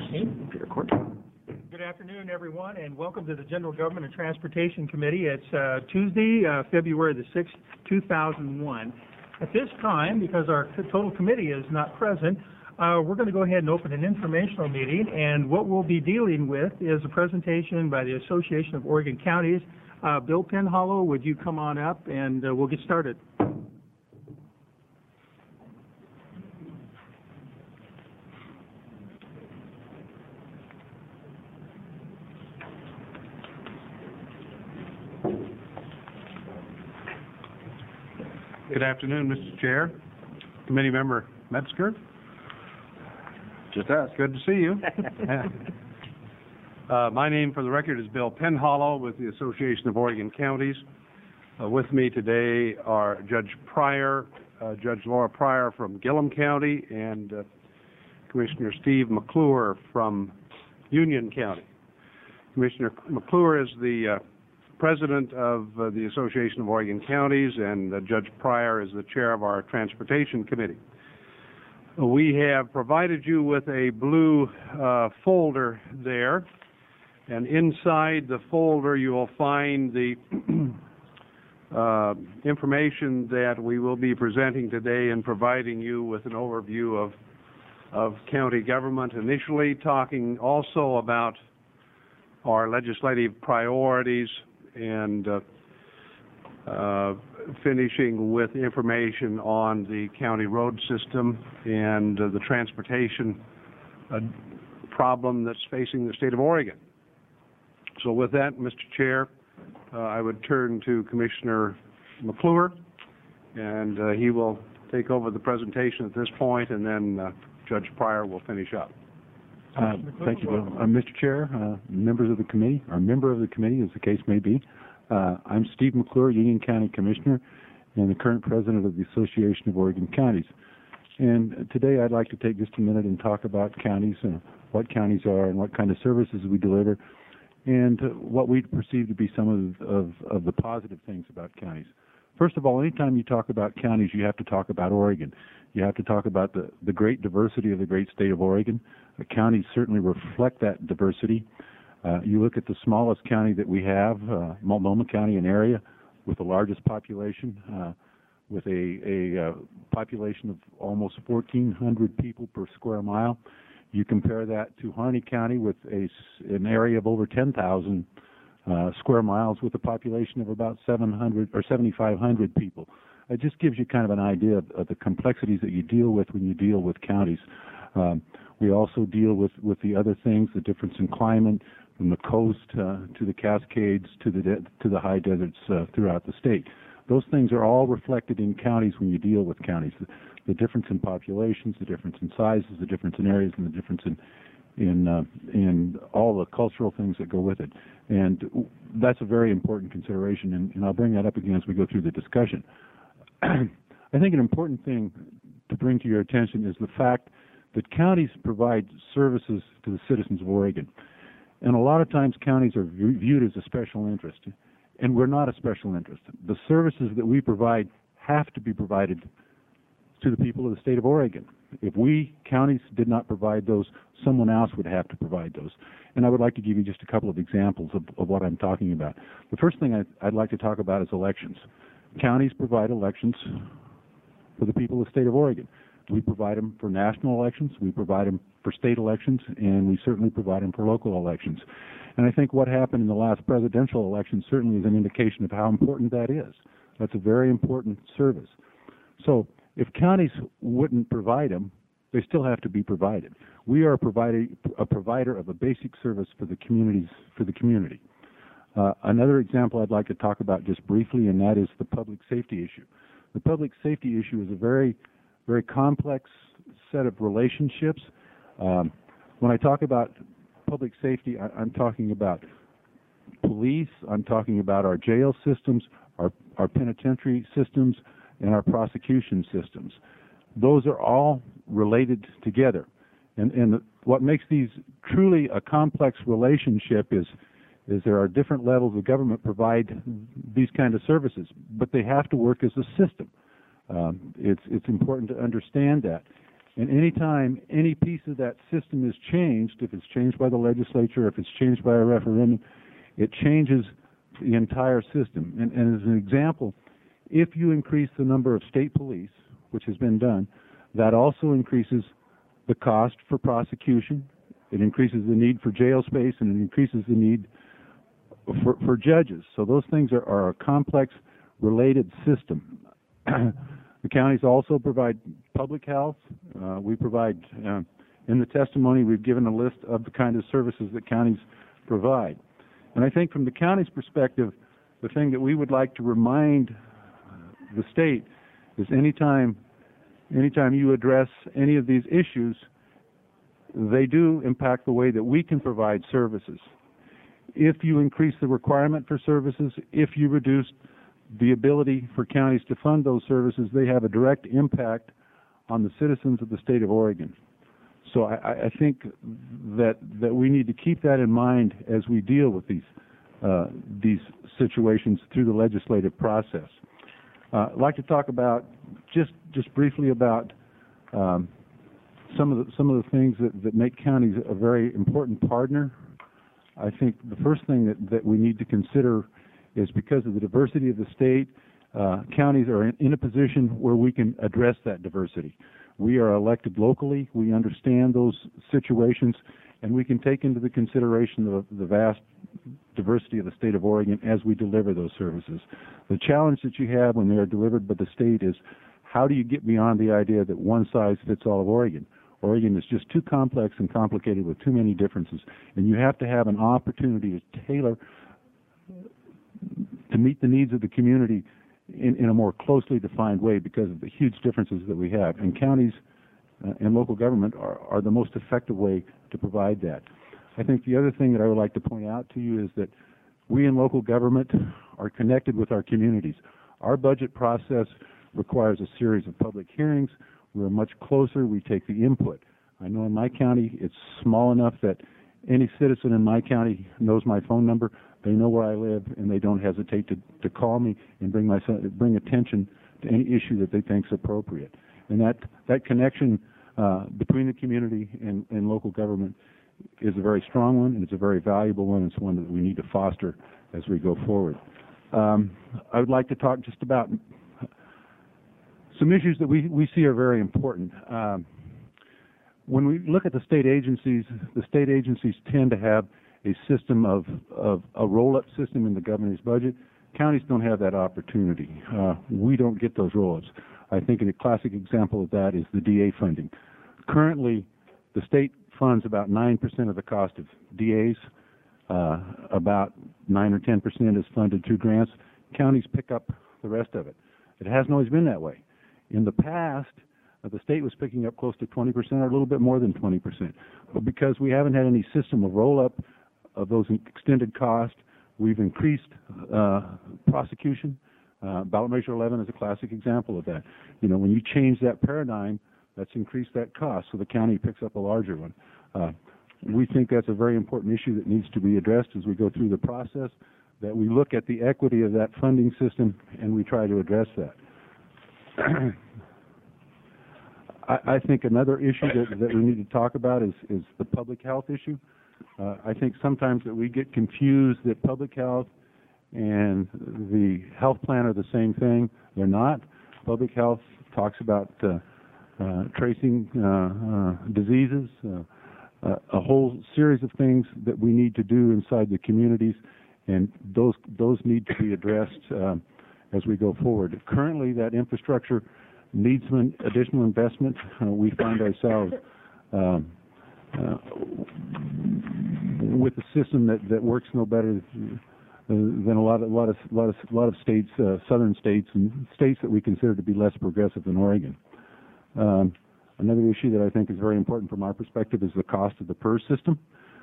Good afternoon, everyone, and welcome to the General Government and Transportation Committee. It's Tuesday, February the 6th, 2001. At this time, because our total committee is not present, we're going to go ahead and open an informational meeting, and what we'll be dealing with is a presentation by the Association of Oregon Counties. Bill Penhollow, would you come on up, and we'll get started. Good afternoon, Mr. Chair, Committee Member Metzger. Just us. Good to see you. My name, for the record, is Bill Penhollow with the Association of Oregon Counties. With me today are Judge Pryor, Judge Laura Pryor from Gillum County, and Commissioner Steve McClure from Union County. Commissioner McClure is the President of the Association of Oregon Counties, and Judge Pryor is the chair of our Transportation Committee. We have provided you with a blue folder there, and inside the folder you will find the information that we will be presenting today and providing you with an overview of county government, initially talking also about our legislative priorities, and finishing with information on the county road system and the transportation problem that's facing the state of Oregon. So with that, Mr. Chair, I would turn to Commissioner McClure, and he will take over the presentation at this point, and then Judge Pryor will finish up. Thank you, Bill. Mr. Chair, members of the committee, or member of the committee, as the case may be, I'm Steve McClure, Union County Commissioner, and the current President of the Association of Oregon Counties. And today I'd like to take just a minute and talk about counties, what counties are and what kind of services we deliver, and what we perceive to be some of the positive things about counties. First of all, anytime you talk about counties, you have to talk about Oregon. You have to talk about the great diversity of the great state of Oregon. The counties certainly reflect that diversity. You look at the smallest county that we have, Multnomah County, an area with the largest population, with a population of almost 1,400 people per square mile. You compare that to Harney County with an area of over 10,000 square miles with a population of about 700 or 7,500 people. It just gives you kind of an idea of the complexities that you deal with when you deal with counties. We also deal with the other things, the difference in climate, from the coast to the Cascades to the high deserts throughout the state. Those things are all reflected in counties when you deal with counties. The difference in populations, the difference in sizes, the difference in areas, and the difference in all the cultural things that go with it. And that's a very important consideration, and I'll bring that up again as we go through the discussion. I think an important thing to bring to your attention is the fact that counties provide services to the citizens of Oregon. And a lot of times counties are viewed as a special interest, and we're not a special interest. The services that we provide have to be provided to the people of the state of Oregon. If we, counties, did not provide those, someone else would have to provide those. And I would like to give you just a couple of examples of what I'm talking about. The first thing I'd like to talk about is elections. Counties provide elections for the people of the state of Oregon. We provide them for national elections, we provide them for state elections, and we certainly provide them for local elections. And I think what happened in the last presidential election certainly is an indication of how important that is. That's a very important service. So if counties wouldn't provide them, they still have to be provided. We are a provider of a basic service for the community. Another example I'd like to talk about just briefly, and that is the public safety issue. The public safety issue is a very, very complex set of relationships. When I talk about public safety, I'm talking about police, I'm talking about our jail systems, our penitentiary systems, and our prosecution systems. Those are all related together. And what makes these truly a complex relationship is there are different levels of government provide these kind of services, but they have to work as a system. It's important to understand that. And anytime any piece of that system is changed, if it's changed by the legislature, if it's changed by a referendum, it changes the entire system. And as an example, if you increase the number of state police, which has been done, that also increases the cost for prosecution. It increases the need for jail space, and it increases the need for judges. So those things are a complex, related system. The counties also provide public health. We provide, in the testimony, we've given a list of the kind of services that counties provide. And I think from the county's perspective, the thing that we would like to remind the state is anytime you address any of these issues, they do impact the way that we can provide services. If you increase the requirement for services, if you reduce the ability for counties to fund those services, they have a direct impact on the citizens of the state of Oregon. So I think that we need to keep that in mind as we deal with these situations through the legislative process. I'd like to talk about just briefly about some of the things that make counties a very important partner. I think the first thing that we need to consider is because of the diversity of the state, counties are in a position where we can address that diversity. We are elected locally, we understand those situations, and we can take into the consideration the vast diversity of the state of Oregon as we deliver those services. The challenge that you have when they are delivered by the state is how do you get beyond the idea that one size fits all of Oregon? Oregon is just too complex and complicated with too many differences, and you have to have an opportunity to tailor to meet the needs of the community in a more closely defined way because of the huge differences that we have. And counties and local government are the most effective way to provide that. I think the other thing that I would like to point out to you is that we in local government are connected with our communities. Our budget process requires a series of public hearings. We're much closer. We take the input. I know in my county it's small enough that any citizen in my county knows my phone number. They know where I live, and they don't hesitate to call me and bring attention to any issue that they think is appropriate. And that connection between the community and local government is a very strong one, and it's a very valuable one. It's one that we need to foster as we go forward. I would like to talk just about some issues that we see are very important. When we look at the state agencies tend to have a system of a roll-up system in the governor's budget. Counties don't have that opportunity. We don't get those roll-ups. I think a classic example of that is the DA funding. Currently, the state funds about 9% of the cost of DAs. About 9 or 10% is funded through grants. Counties pick up the rest of it. It hasn't always been that way. In the past, the state was picking up close to 20% or a little bit more than 20%. But because we haven't had any system of roll-up of those extended costs, we've increased prosecution. Ballot Measure 11 is a classic example of that. You know, when you change that paradigm, that's increased that cost, so the county picks up a larger one. We think that's a very important issue that needs to be addressed as we go through the process, that we look at the equity of that funding system and we try to address that. I think another issue that we need to talk about is the public health issue. I think sometimes that we get confused that public health and the health plan are the same thing. They're not. Public health talks about tracing diseases, a whole series of things that we need to do inside the communities, and those need to be addressed as we go forward. Currently, that infrastructure needs some additional investment. We find ourselves with a system that works no better than a lot of states, southern states, and states that we consider to be less progressive than Oregon. Another issue that I think is very important from our perspective is the cost of the PERS system.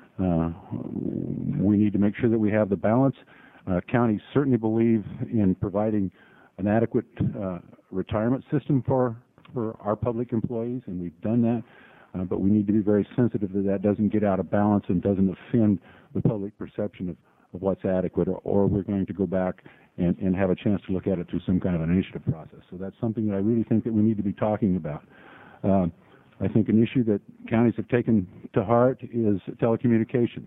We need to make sure that we have the balance. Counties certainly believe in providing an adequate retirement system for our public employees, and we've done that. But we need to be very sensitive that doesn't get out of balance and doesn't offend the public perception of what's adequate, or we're going to go back and have a chance to look at it through some kind of an initiative process. So that's something that I really think that we need to be talking about. I think an issue that counties have taken to heart is telecommunications.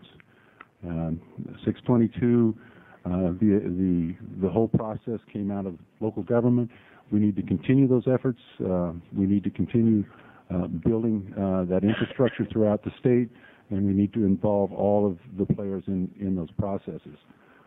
622, the whole process came out of local government. We need to continue those efforts. We need to continue building that infrastructure throughout the state, and we need to involve all of the players in those processes.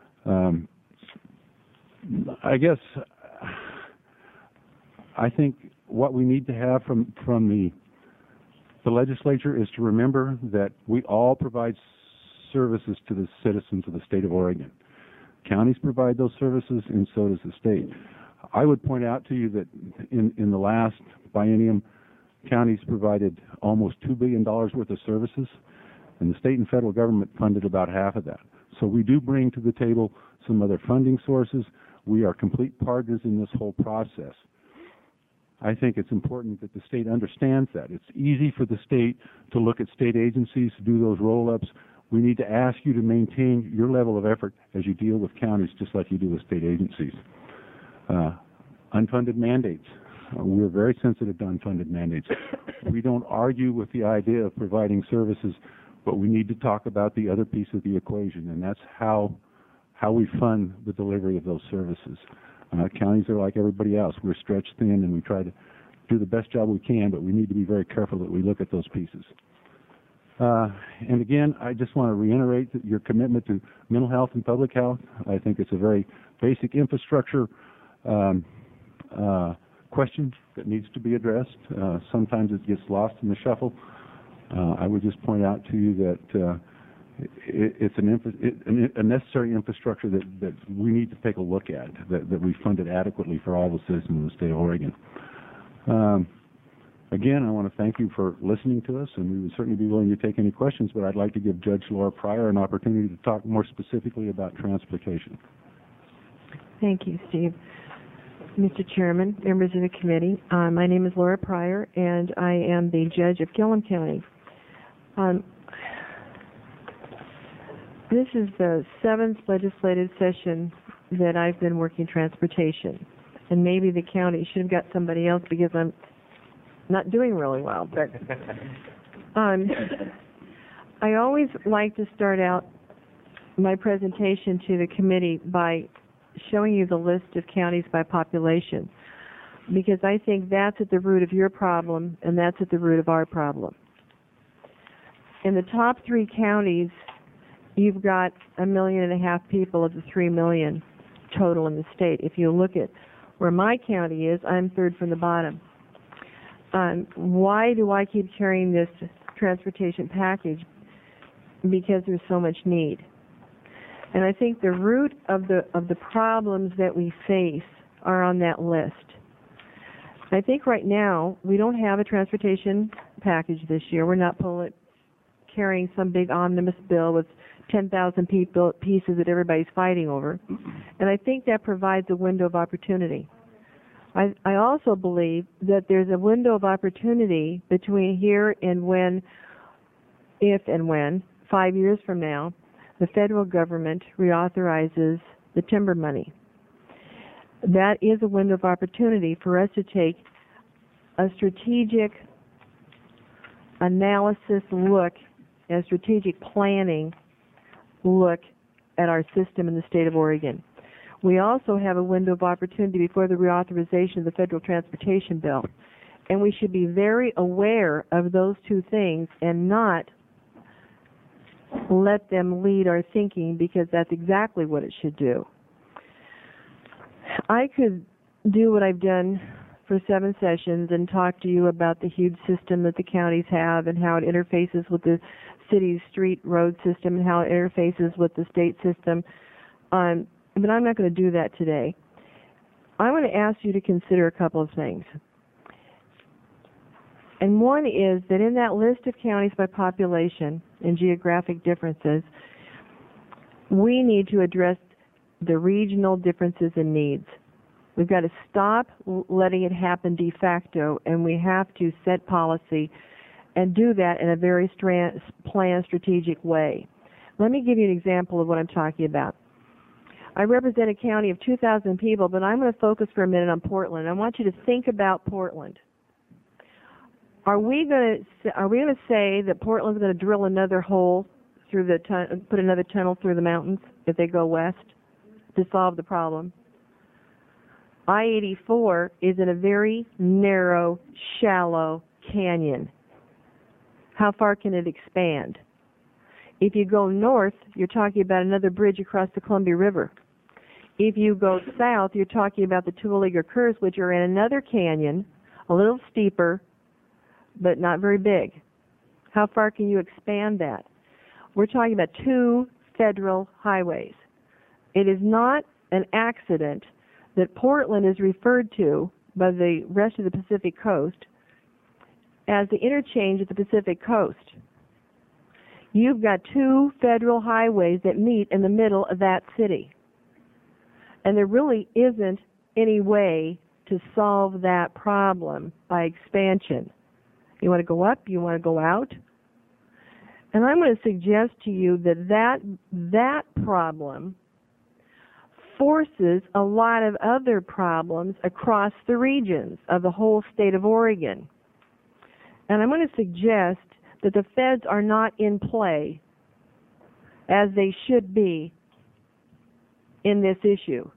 I think what we need to have from the legislature is to remember that we all provide services to the citizens of the state of Oregon. Counties provide those services, and so does the state. I would point out to you that in the last biennium, counties provided almost $2 billion worth of services, and the state and federal government funded about half of that. So we do bring to the table some other funding sources. We are complete partners in this whole process. I think it's important that the state understands that. It's easy for the state to look at state agencies, to do those roll-ups. We need to ask you to maintain your level of effort as you deal with counties, just like you do with state agencies. Unfunded mandates. We're very sensitive to unfunded mandates. We don't argue with the idea of providing services, but we need to talk about the other piece of the equation, and that's how we fund the delivery of those services. Counties are like everybody else. We're stretched thin, and we try to do the best job we can, but we need to be very careful that we look at those pieces. And again, I just want to reiterate that your commitment to mental health and public health. I think it's a very basic infrastructure question that needs to be addressed. Sometimes it gets lost in the shuffle. I would just point out to you that it's a necessary infrastructure that we need to take a look at, that we funded adequately for all the citizens of the state of Oregon. Again, I want to thank you for listening to us, and we would certainly be willing to take any questions, but I'd like to give Judge Laura Pryor an opportunity to talk more specifically about transportation. Thank you, Steve. Mr. Chairman, members of the committee, my name is Laura Pryor, and I am the judge of Gillum County. This is the 7th legislative session that I've been working transportation, and maybe the county should have got somebody else because I'm not doing really well. But I always like to start out my presentation to the committee by showing you the list of counties by population, because I think that's at the root of your problem and that's at the root of our problem. In the top 3 counties, you've got 1.5 million people of the 3 million total in the state. If you look at where my county is, I'm third from the bottom. Why do I keep carrying this transportation package? Because there's so much need. And I think the root of the problems that we face are on that list. I think right now we don't have a transportation package this year. We're not carrying some big omnibus bill with 10,000 pieces that everybody's fighting over. And I think that provides a window of opportunity. I also believe that there's a window of opportunity between here and when, if and when, 5 years from now, the federal government reauthorizes the timber money. That is a window of opportunity for us to take a strategic analysis look, a strategic planning look at our system in the state of Oregon. We also have a window of opportunity before the reauthorization of the federal transportation bill. And we should be very aware of those two things and not let them lead our thinking, because that's exactly what it should do. I could do what I've done for 7 sessions and talk to you about the huge system that the counties have and how it interfaces with the city's street road system and how it interfaces with the state system. But I'm not going to do that today. I want to ask you to consider a couple of things. And one is that in that list of counties by population and geographic differences, we need to address the regional differences in needs. We've got to stop letting it happen de facto, and we have to set policy and do that in a very planned, strategic way. Let me give you an example of what I'm talking about. I represent a county of 2,000 people, but I'm going to focus for a minute on Portland. I want you to think about Portland. Are we going to say that Portland's going to drill another hole through put another tunnel through the mountains if they go west to solve the problem? I-84 is in a very narrow, shallow canyon. How far can it expand? If you go north, you're talking about another bridge across the Columbia River. If you go south, you're talking about the Terwilliger Curves, which are in another canyon, a little steeper, but not very big. How far can you expand that? We're talking about 2 federal highways. It is not an accident that Portland is referred to by the rest of the Pacific Coast as the interchange of the Pacific Coast. You've got 2 federal highways that meet in the middle of that city. And there really isn't any way to solve that problem by expansion. You want to go up, you want to go out. And I'm going to suggest to you that problem forces a lot of other problems across the regions of the whole state of Oregon. And I'm going to suggest that the feds are not in play as they should be in this issue.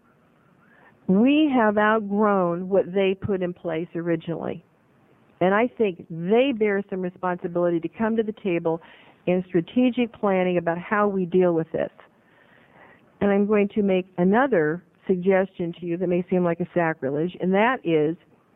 We have outgrown what they put in place originally. And I think they bear some responsibility to come to the table in strategic planning about how we deal with this. And I'm going to make another suggestion to you that may seem like a sacrilege, and that is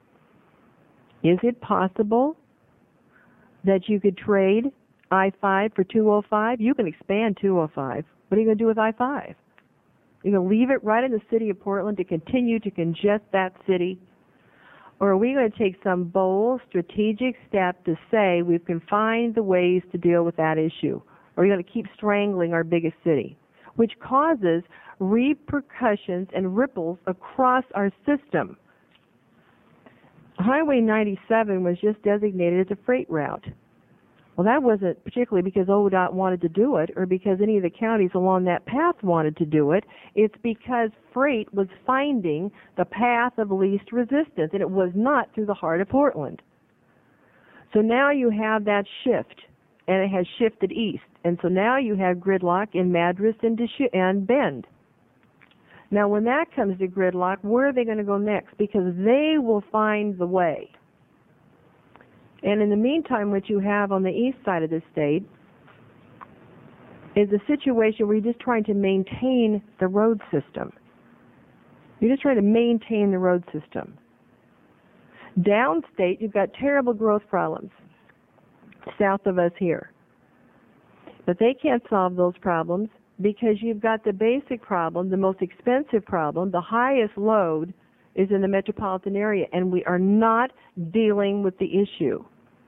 it possible that you could trade I-5 for 205? You can expand 205. What are you going to do with I-5? You're going to leave it right in the city of Portland to continue to congest that city? Or are we going to take some bold, strategic step to say we can find the ways to deal with that issue? Or are you going to keep strangling our biggest city, which causes repercussions and ripples across our system? Highway 97 was just designated as a freight route. Well, that wasn't particularly because ODOT wanted to do it or because any of the counties along that path wanted to do it. It's because freight was finding the path of least resistance, and it was not through the heart of Portland. So now you have that shift, and it has shifted east. And so now you have gridlock in Madras and Bend. Now, when that comes to gridlock, where are they going to go next? Because they will find the way. And in the meantime, what you have on the east side of the state is a situation where you're just trying to maintain the road system. You're just trying to maintain the road system. Downstate, you've got terrible growth problems south of us here. But they can't solve those problems because you've got the basic problem, the most expensive problem, the highest load is in the metropolitan area, and we are not dealing with the issue.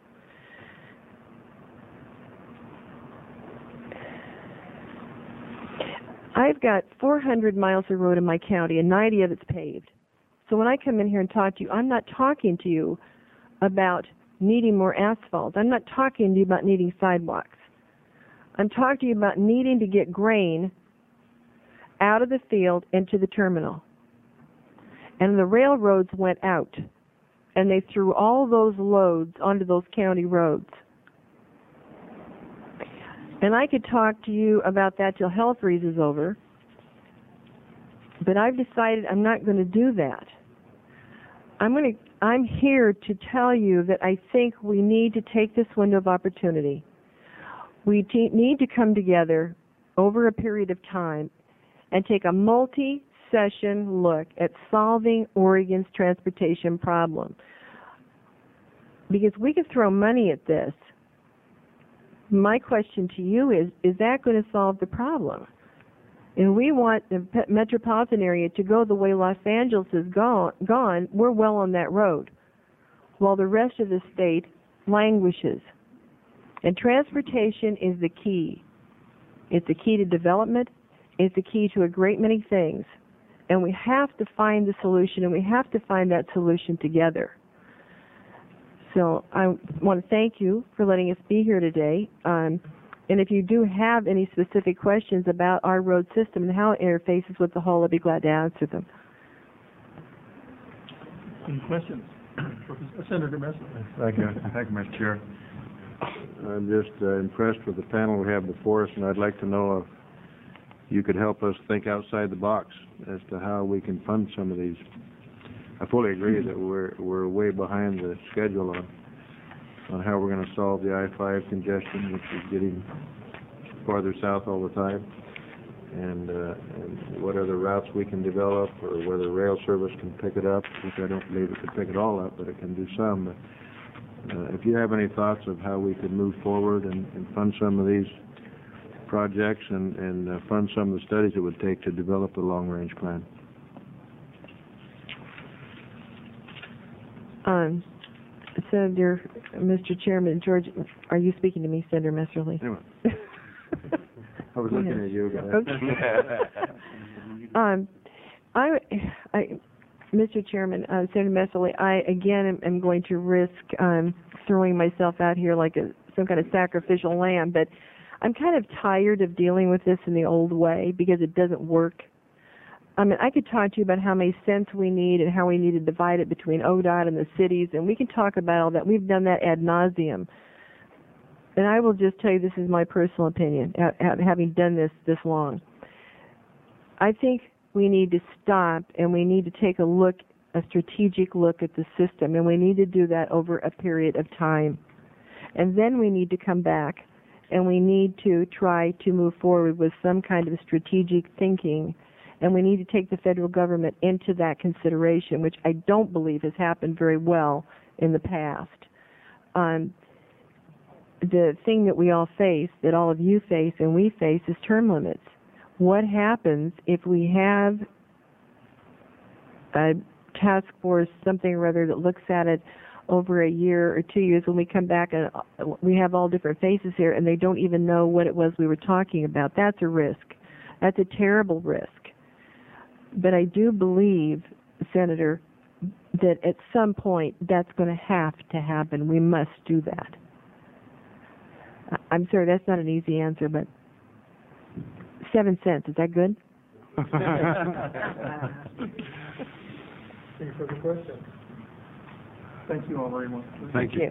I've got 400 miles of road in my county, and 90 of it's paved. So when I come in here and talk to you, I'm not talking to you about needing more asphalt. I'm not talking to you about needing sidewalks. I'm talking to you about needing to get grain out of the field into the terminal. And the railroads went out, and they threw all those loads onto those county roads. And I could talk to you about that till hell freezes over, but I've decided I'm not going to do that. I'm here to tell you that I think we need to take this window of opportunity. We need to come together over a period of time and take a multi-session look at solving Oregon's transportation problem. Because we could throw money at this. My question to you is that going to solve the problem? And we want the metropolitan area to go the way Los Angeles has gone. We're well on that road, while the rest of the state languishes. And transportation is the key. It's the key to development. It's the key to a great many things. And we have to find the solution, and we have to find that solution together. So I want to thank you for letting us be here today. And if you do have any specific questions about our road system and how it interfaces with the whole, I'd be glad to answer them. Any questions? Senator Messer. Thank you, Mr. Chair. I'm just impressed with the panel we have before us, and I'd like to know if you could help us think outside the box as to how we can fund some of these. I fully agree that we're way behind the schedule on how we're going to solve the I-5 congestion, which is getting farther south all the time, and what other routes we can develop, or whether rail service can pick it up, which I don't believe it could pick it all up, but it can do some. But if you have any thoughts of how we could move forward and fund some of these projects and fund some of the studies it would take to develop a long-range plan. Senator, Mr. Chairman, George, are you speaking to me, Senator Messerly? Anyway, I was looking at you guys. Okay. Mr. Chairman, Senator Messerly, I again am going to risk throwing myself out here like some kind of sacrificial lamb, but I'm kind of tired of dealing with this in the old way because it doesn't work. I mean, I could talk to you about how many cents we need and how we need to divide it between ODOT and the cities, and we can talk about all that. We've done that ad nauseum. And I will just tell you, this is my personal opinion, having done this long. I think we need to stop and we need to take a strategic look at the system, and we need to do that over a period of time. And then we need to come back and we need to try to move forward with some kind of strategic thinking, and we need to take the federal government into that consideration, which I don't believe has happened very well in the past. The thing that we all face, that all of you face and we face, is term limits. What happens if we have a task force, something or other, that looks at it over a year or 2 years, when we come back and we have all different faces here and they don't even know what it was we were talking about? That's a risk. That's a terrible risk. But I do believe, Senator, that at some point that's going to have to happen. We must do that. I'm sorry, that's not an easy answer, but 7 cents, is that good? Any further questions? Thank you all very much. Thank you.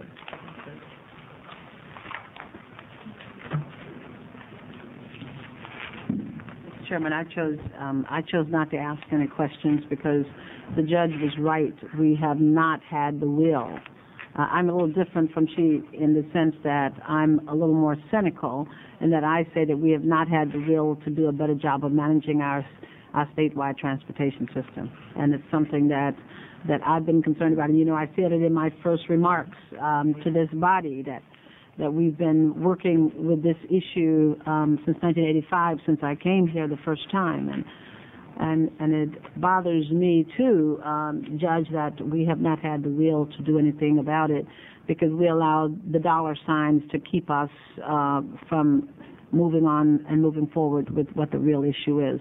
Mr. Chairman, I chose not to ask any questions because the judge was right. We have not had the will. I'm a little different from she in the sense that I'm a little more cynical, and that I say that we have not had the will to do a better job of managing our statewide transportation system. And it's something that I've been concerned about. And, I said it in my first remarks to this body that we've been working with this issue since 1985, since I came here the first time. And it bothers me, too, Judge, that we have not had the will to do anything about it because we allowed the dollar signs to keep us from moving on and moving forward with what the real issue is.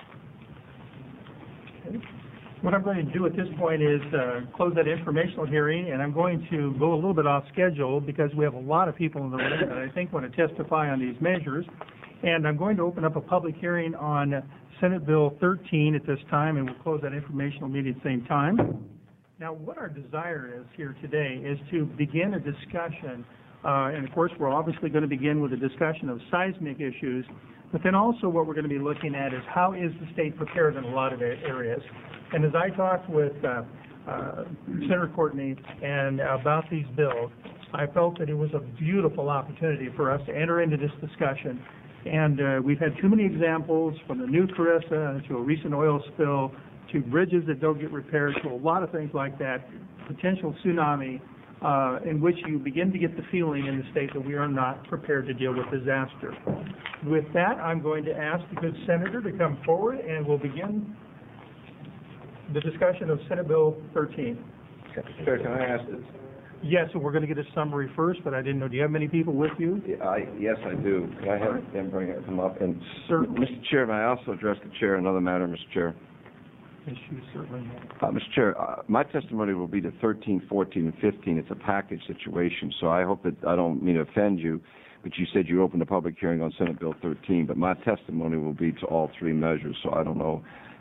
What I'm going to do at this point is close that informational hearing, and I'm going to go a little bit off schedule because we have a lot of people in the room that I think want to testify on these measures. And I'm going to open up a public hearing on Senate Bill 13 at this time, and we'll close that informational meeting at the same time. Now, what our desire is here today is to begin a discussion, and of course we're obviously going to begin with a discussion of seismic issues, but then also what we're going to be looking at is how is the state prepared in a lot of areas. And as I talked with Senator Courtney and about these bills, I felt that it was a beautiful opportunity for us to enter into this discussion. And we've had too many examples, from the new Carissa to a recent oil spill to bridges that don't get repaired to a lot of things like that, potential tsunami, in which you begin to get the feeling in the state that we are not prepared to deal with disaster. With that, I'm going to ask the good senator to come forward, and we'll begin the discussion of Senate Bill 13. Chair, can I ask this? Yes, and we're going to get a summary first, but I didn't know, do you have many people with you? Yes, I do. Could I have them bring them up? And Certainly. Mr. Chair, may I also address the chair another matter, Mr. Chair? Yes, you certainly may. Mr. Chair, my testimony will be to 13, 14, and 15. It's a package situation, so I hope that I don't mean to offend you, but you said you opened a public hearing on Senate Bill 13, but my testimony will be to all three measures, so I don't know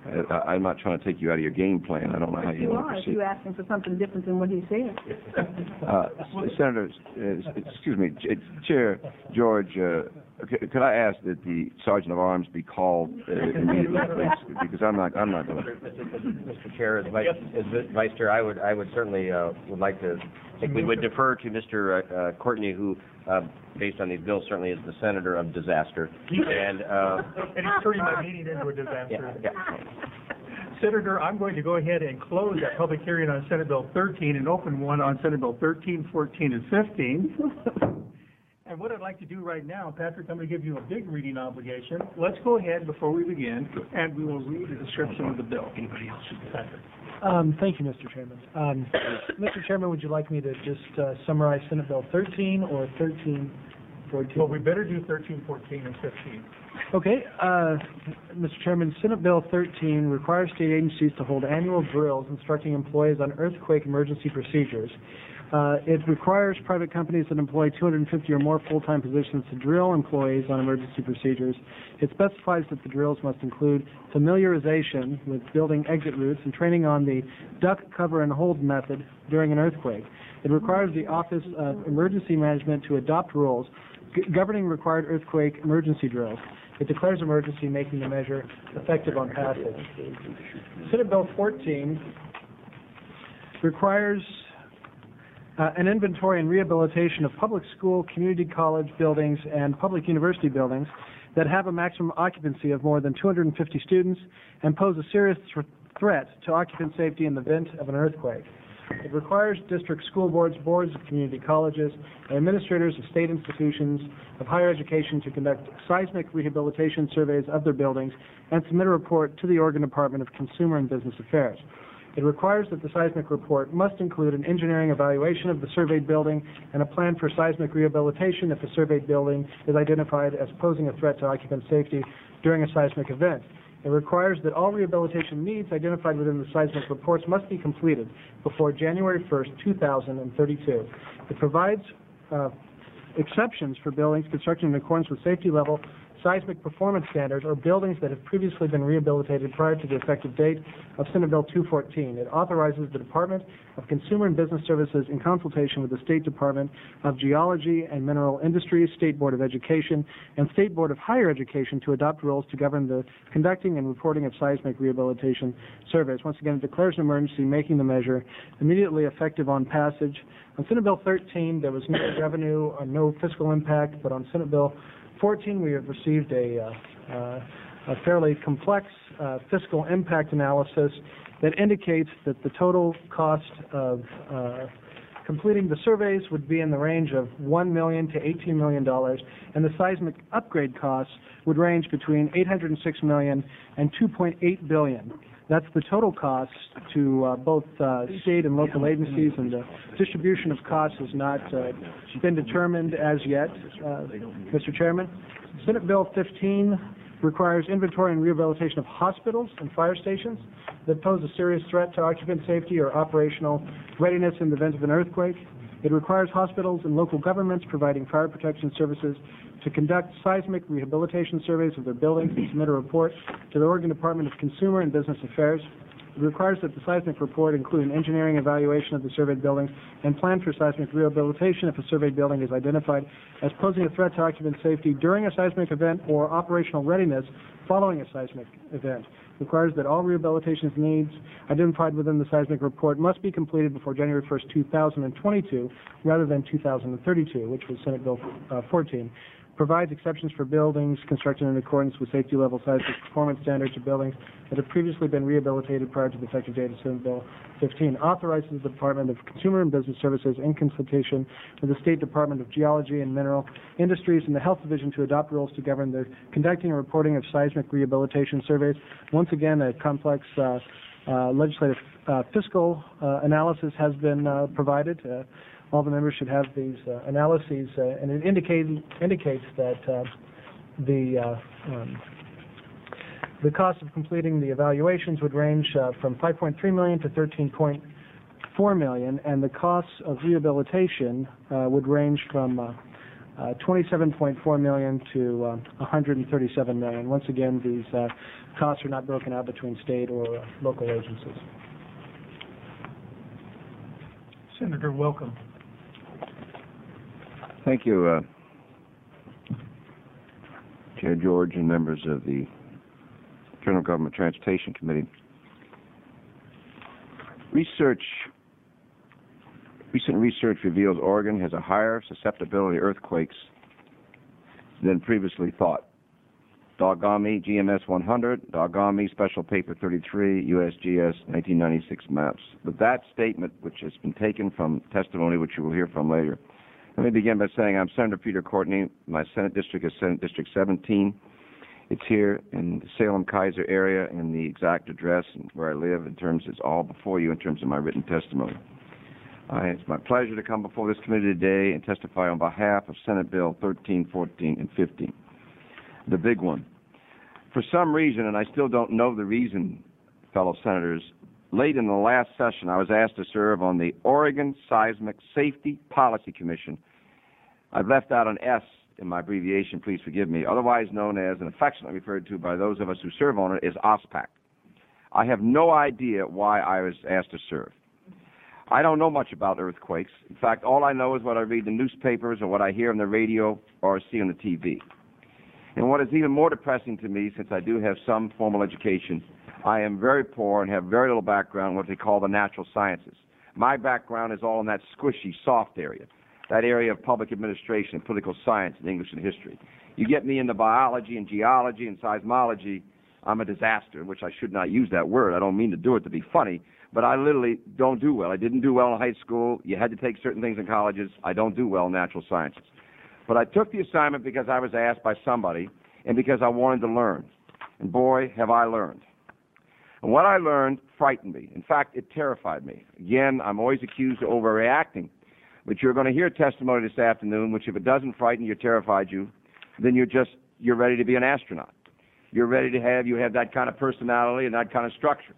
I'm not trying to take you out of your game plan. I don't know how you You want are, to if proceed. you asking for something different than what he said. Senator, excuse me, Chair George, could I ask that the Sergeant of Arms be called immediately, please? Because I'm not going to. Mr. Chair, as Vice Chair, I would certainly would like to. I think we would defer to Mr. Courtney, who, based on these bills, certainly is the senator of disaster. And And he's turning my meeting into a disaster. yeah. Senator, I'm going to go ahead and close that public hearing on Senate Bill 13 and open one on Senate Bill 13, 14, and 15. And what I'd like to do right now, Patrick, I'm going to give you a big reading obligation. Let's go ahead before we begin, and we will read the description of the bill. Anybody else? Patrick. Thank you, Mr. Chairman. Mr. Chairman, would you like me to just summarize Senate Bill 13 or 13, 14? Well, we better do 13, 14, and 15. Okay, Mr. Chairman, Senate Bill 13 requires state agencies to hold annual drills instructing employees on earthquake emergency procedures. It requires private companies that employ 250 or more full-time positions to drill employees on emergency procedures. It specifies that the drills must include familiarization with building exit routes and training on the duck, cover, and hold method during an earthquake. It requires the Office of Emergency Management to adopt rules governing required earthquake emergency drills. It declares emergency, making the measure effective on passage. Senate Bill 14 requires an inventory and rehabilitation of public school, community college buildings, and public university buildings that have a maximum occupancy of more than 250 students and pose a serious threat to occupant safety in the event of an earthquake. It requires district school boards, boards of community colleges, and administrators of state institutions of higher education to conduct seismic rehabilitation surveys of their buildings and submit a report to the Oregon Department of Consumer and Business Affairs. It requires that the seismic report must include an engineering evaluation of the surveyed building and a plan for seismic rehabilitation if the surveyed building is identified as posing a threat to occupant safety during a seismic event. It requires that all rehabilitation needs identified within the seismic reports must be completed before January 1st, 2032. It provides exceptions for buildings constructed in accordance with safety level seismic performance standards or buildings that have previously been rehabilitated prior to the effective date of Senate Bill 214. It authorizes the Department of Consumer and Business Services in consultation with the State Department of Geology and Mineral Industries, State Board of Education, and State Board of Higher Education to adopt rules to govern the conducting and reporting of seismic rehabilitation surveys. Once again, it declares an emergency, making the measure immediately effective on passage. On Senate Bill 13, there was no revenue or no fiscal impact, but on Senate Bill 14, we have received a fairly complex fiscal impact analysis that indicates that the total cost of completing the surveys would be in the range of $1 million to $18 million, and the seismic upgrade costs would range between $806 million and $2.8 billion. That's the total cost to both state and local agencies, and the distribution of costs has not been determined as yet, Mr. Chairman. Senate Bill 15 requires inventory and rehabilitation of hospitals and fire stations that pose a serious threat to occupant safety or operational readiness in the event of an earthquake. It requires hospitals and local governments providing fire protection services to conduct seismic rehabilitation surveys of their buildings and submit a report to the Oregon Department of Consumer and Business Affairs. It requires that the seismic report include an engineering evaluation of the surveyed buildings and plan for seismic rehabilitation if a surveyed building is identified as posing a threat to occupant safety during a seismic event or operational readiness following a seismic event. It requires that all rehabilitation needs identified within the seismic report must be completed before January 1st, 2022, rather than 2032, which was Senate Bill 14. Provides exceptions for buildings constructed in accordance with safety level seismic performance standards or buildings that have previously been rehabilitated prior to the effective date of Senate Bill 15. Authorizes the Department of Consumer and Business Services in consultation with the State Department of Geology and Mineral Industries and the Health Division to adopt rules to govern the conducting and reporting of seismic rehabilitation surveys. Once again, a complex legislative fiscal analysis has been provided. All the members should have these analyses, and it indicates that the cost of completing the evaluations would range from $5.3 million to $13.4 million, and the costs of rehabilitation would range from $27.4 million to $137 million. Once again, these costs are not broken out between state or local agencies. Senator, welcome. Thank you, Chair George and members of the General Government Transportation Committee. Recent research reveals Oregon has a higher susceptibility to earthquakes than previously thought. Doggone me, GMS 100, doggone me, Special Paper 33, USGS 1996 maps. But that statement, which has been taken from testimony, which you will hear from later. Let me begin by saying I'm Senator Peter Courtney. My Senate district is Senate District 17. It's here in the Salem-Keizer area, and the exact address and where I live in terms is all before you in terms of my written testimony. It's my pleasure to come before this committee today and testify on behalf of Senate Bill 13, 14, and 15. The big one. For some reason, and I still don't know the reason, fellow senators, late in the last session I was asked to serve on the Oregon Seismic Safety Policy Commission. I've left out an S in my abbreviation, please forgive me, otherwise known as, and affectionately referred to by those of us who serve on it, is OSPAC. I have no idea why I was asked to serve. I don't know much about earthquakes. In fact, all I know is what I read in the newspapers or what I hear on the radio or see on the TV. And what is even more depressing to me, since I do have some formal education, I am very poor and have very little background in what they call the natural sciences. My background is all in that squishy, soft area, that area of public administration, political science, and English and history. You get me into biology and geology and seismology, I'm a disaster, which I should not use that word. I don't mean to do it to be funny, but I literally don't do well. I didn't do well in high school. You had to take certain things in colleges. I don't do well in natural sciences. But I took the assignment because I was asked by somebody and because I wanted to learn. And boy, have I learned. And what I learned frightened me. In fact, it terrified me. Again, I'm always accused of overreacting. But you're going to hear testimony this afternoon, which if it doesn't frighten you, terrified you, then you're ready to be an astronaut. You're ready to have that kind of personality and that kind of structure.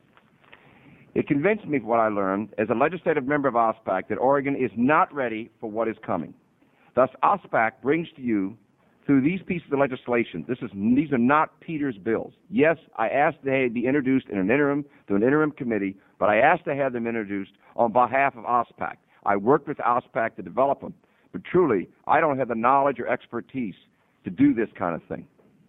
It convinced me, what I learned, as a legislative member of OSPAC, that Oregon is not ready for what is coming. Thus, OSPAC brings to you, through these pieces of legislation, these are not Peter's bills. Yes, I asked they be introduced in an interim committee, but I asked to have them introduced on behalf of OSPAC. I worked with OSPAC to develop them, but truly, I don't have the knowledge or expertise to do this kind of thing.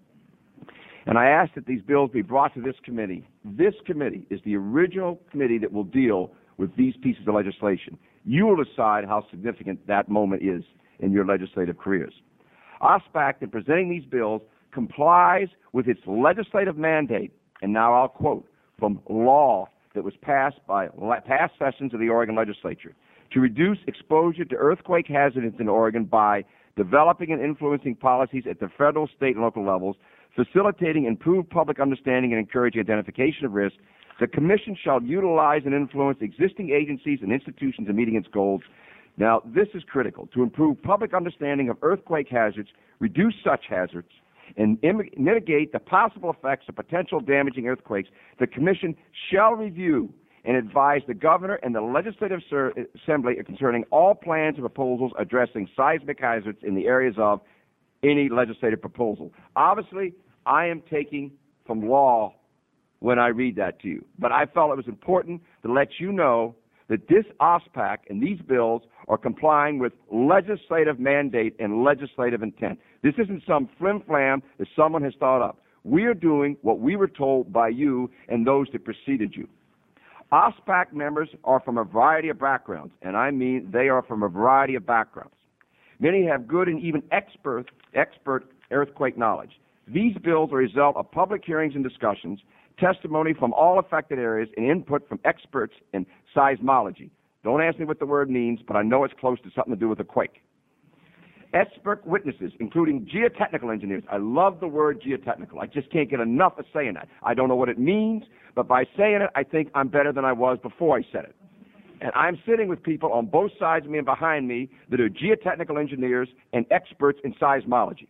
And I asked that these bills be brought to this committee. This committee is the original committee that will deal with these pieces of legislation. You will decide how significant that moment is in your legislative careers. OSPAC, in presenting these bills, complies with its legislative mandate, and now I'll quote from law that was passed by past sessions of the Oregon legislature, to reduce exposure to earthquake hazards in Oregon by developing and influencing policies at the federal, state, and local levels, facilitating improved public understanding and encouraging identification of risk. The Commission shall utilize and influence existing agencies and institutions in meeting its goals. Now, this is critical. To improve public understanding of earthquake hazards, reduce such hazards, and mitigate the possible effects of potential damaging earthquakes, the Commission shall review and advise the Governor and the Legislative Assembly concerning all plans and proposals addressing seismic hazards in the areas of any legislative proposal. Obviously, I am taking from law when I read that to you, but I felt it was important to let you know that this OSPAC and these bills are complying with legislative mandate and legislative intent. This isn't some flim-flam that someone has thought up. We are doing what we were told by you and those that preceded you. OSPAC members are from a variety of backgrounds, and I mean they are from a variety of backgrounds. Many have good and even expert earthquake knowledge. These bills are a result of public hearings and discussions, testimony from all affected areas, and input from experts in seismology. Don't ask me what the word means, but I know it's close to something to do with a quake. Expert witnesses, including geotechnical engineers. I love the word geotechnical. I just can't get enough of saying that. I don't know what it means, but by saying it, I think I'm better than I was before I said it. And I'm sitting with people on both sides of me and behind me that are geotechnical engineers and experts in seismology.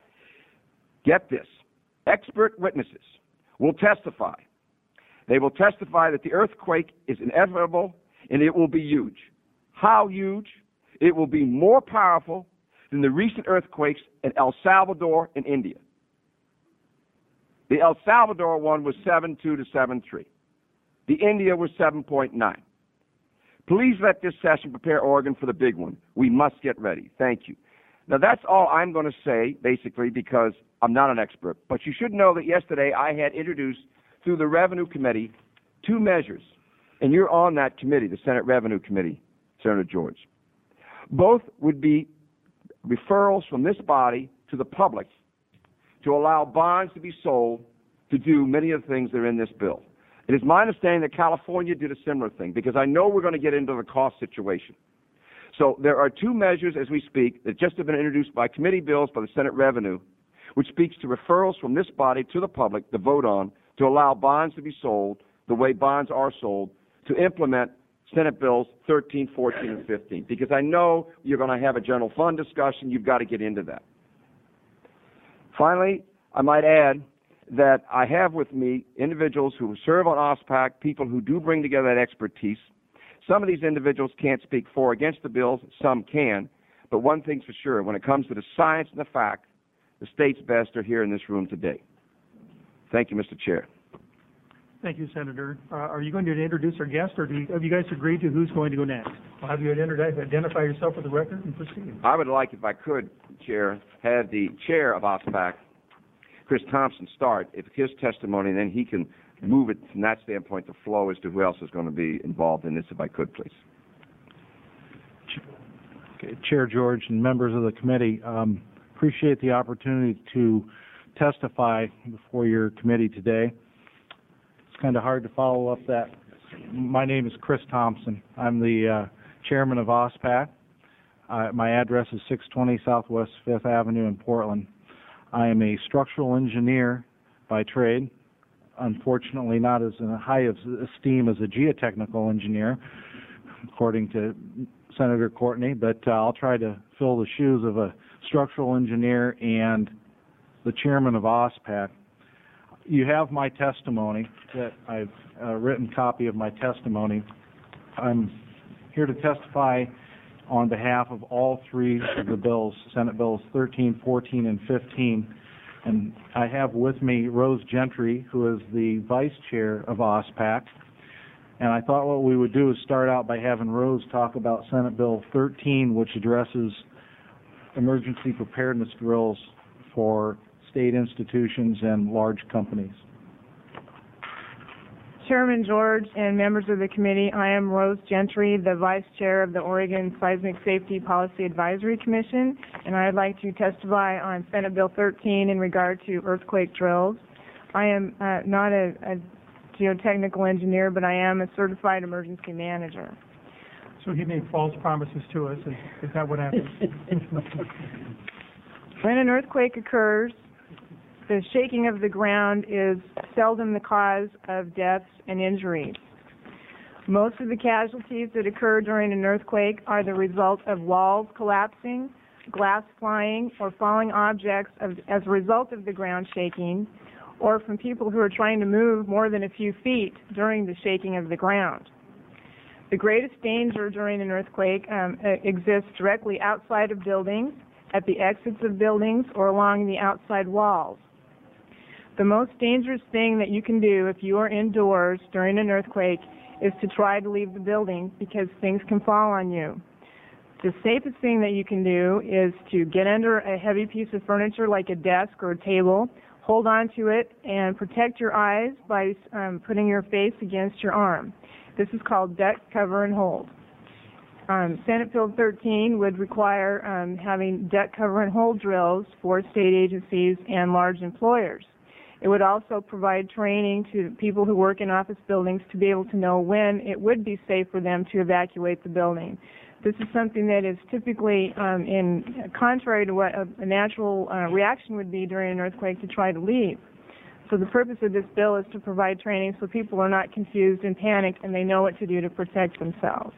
Get this. Expert witnesses will testify. They will testify that the earthquake is inevitable and it will be huge. How huge? It will be more powerful than the recent earthquakes in El Salvador and India. The El Salvador one was 7.2 to 7.3. The India was 7.9. Please let this session prepare Oregon for the big one. We must get ready. Thank you. Now, that's all I'm going to say, basically, because I'm not an expert. But you should know that yesterday I had introduced, through the Revenue Committee, 2 measures. And you're on that committee, the Senate Revenue Committee, Senator George. Both would be referrals from this body to the public to allow bonds to be sold to do many of the things that are in this bill. It is my understanding that California did a similar thing, because I know we're going to get into the cost situation. So there are 2 measures as we speak that just have been introduced by committee bills by the Senate Revenue, which speaks to referrals from this body to the public to vote on to allow bonds to be sold the way bonds are sold to implement Senate Bills 13, 14, and 15. Because I know you're going to have a general fund discussion. You've got to get into that. Finally, I might add that I have with me individuals who serve on OSPAC, people who do bring together that expertise. Some of these individuals can't speak for or against the bills. Some can. But one thing's for sure, when it comes to the science and the fact, the state's best are here in this room today. Thank you, Mr. Chair. Thank you, Senator. Are you going to introduce our guest, or have you guys agreed to who's going to go next? I'll have you identify yourself for the record and proceed. I would like, if I could, Chair, have the chair of OSPAC, Chris Thompson, start if his testimony, and then he can move it from that standpoint to flow as to who else is going to be involved in this, if I could, please. Okay, Chair George and members of the committee, appreciate the opportunity to testify before your committee today. It's kind of hard to follow up that. My name is Chris Thompson. I'm the chairman of OSPAC. My address is 620 Southwest 5th Avenue in Portland. I am a structural engineer by trade. Unfortunately, not as high of esteem as a geotechnical engineer, according to Senator Courtney, but I'll try to fill the shoes of a structural engineer and the chairman of OSPAC. You have my testimony, that I've written copy of my testimony. I'm here to testify on behalf of all 3 of the bills, Senate Bills 13, 14, and 15. And I have with me Rose Gentry, who is the vice chair of OSPAC. And I thought what we would do is start out by having Rose talk about Senate Bill 13, which addresses emergency preparedness drills for state institutions and large companies. Chairman George and members of the committee, I am Rose Gentry, the Vice Chair of the Oregon Seismic Safety Policy Advisory Commission, and I'd like to testify on Senate Bill 13 in regard to earthquake drills. I am not a geotechnical engineer, but I am a certified emergency manager. So he made false promises to us. Is that what happens? When an earthquake occurs, the shaking of the ground is seldom the cause of deaths and injuries. Most of the casualties that occur during an earthquake are the result of walls collapsing, glass flying, or falling objects as a result of the ground shaking, or from people who are trying to move more than a few feet during the shaking of the ground. The greatest danger during an earthquake exists directly outside of buildings, at the exits of buildings, or along the outside walls. The most dangerous thing that you can do if you are indoors during an earthquake is to try to leave the building, because things can fall on you. The safest thing that you can do is to get under a heavy piece of furniture like a desk or a table, hold on to it, and protect your eyes by putting your face against your arm. This is called duck, cover, and hold. Senate Bill 13 would require having duck, cover, and hold drills for state agencies and large employers. It would also provide training to people who work in office buildings to be able to know when it would be safe for them to evacuate the building. This is something that is typically contrary to what a natural reaction would be during an earthquake to try to leave. So the purpose of this bill is to provide training so people are not confused and panicked, and they know what to do to protect themselves.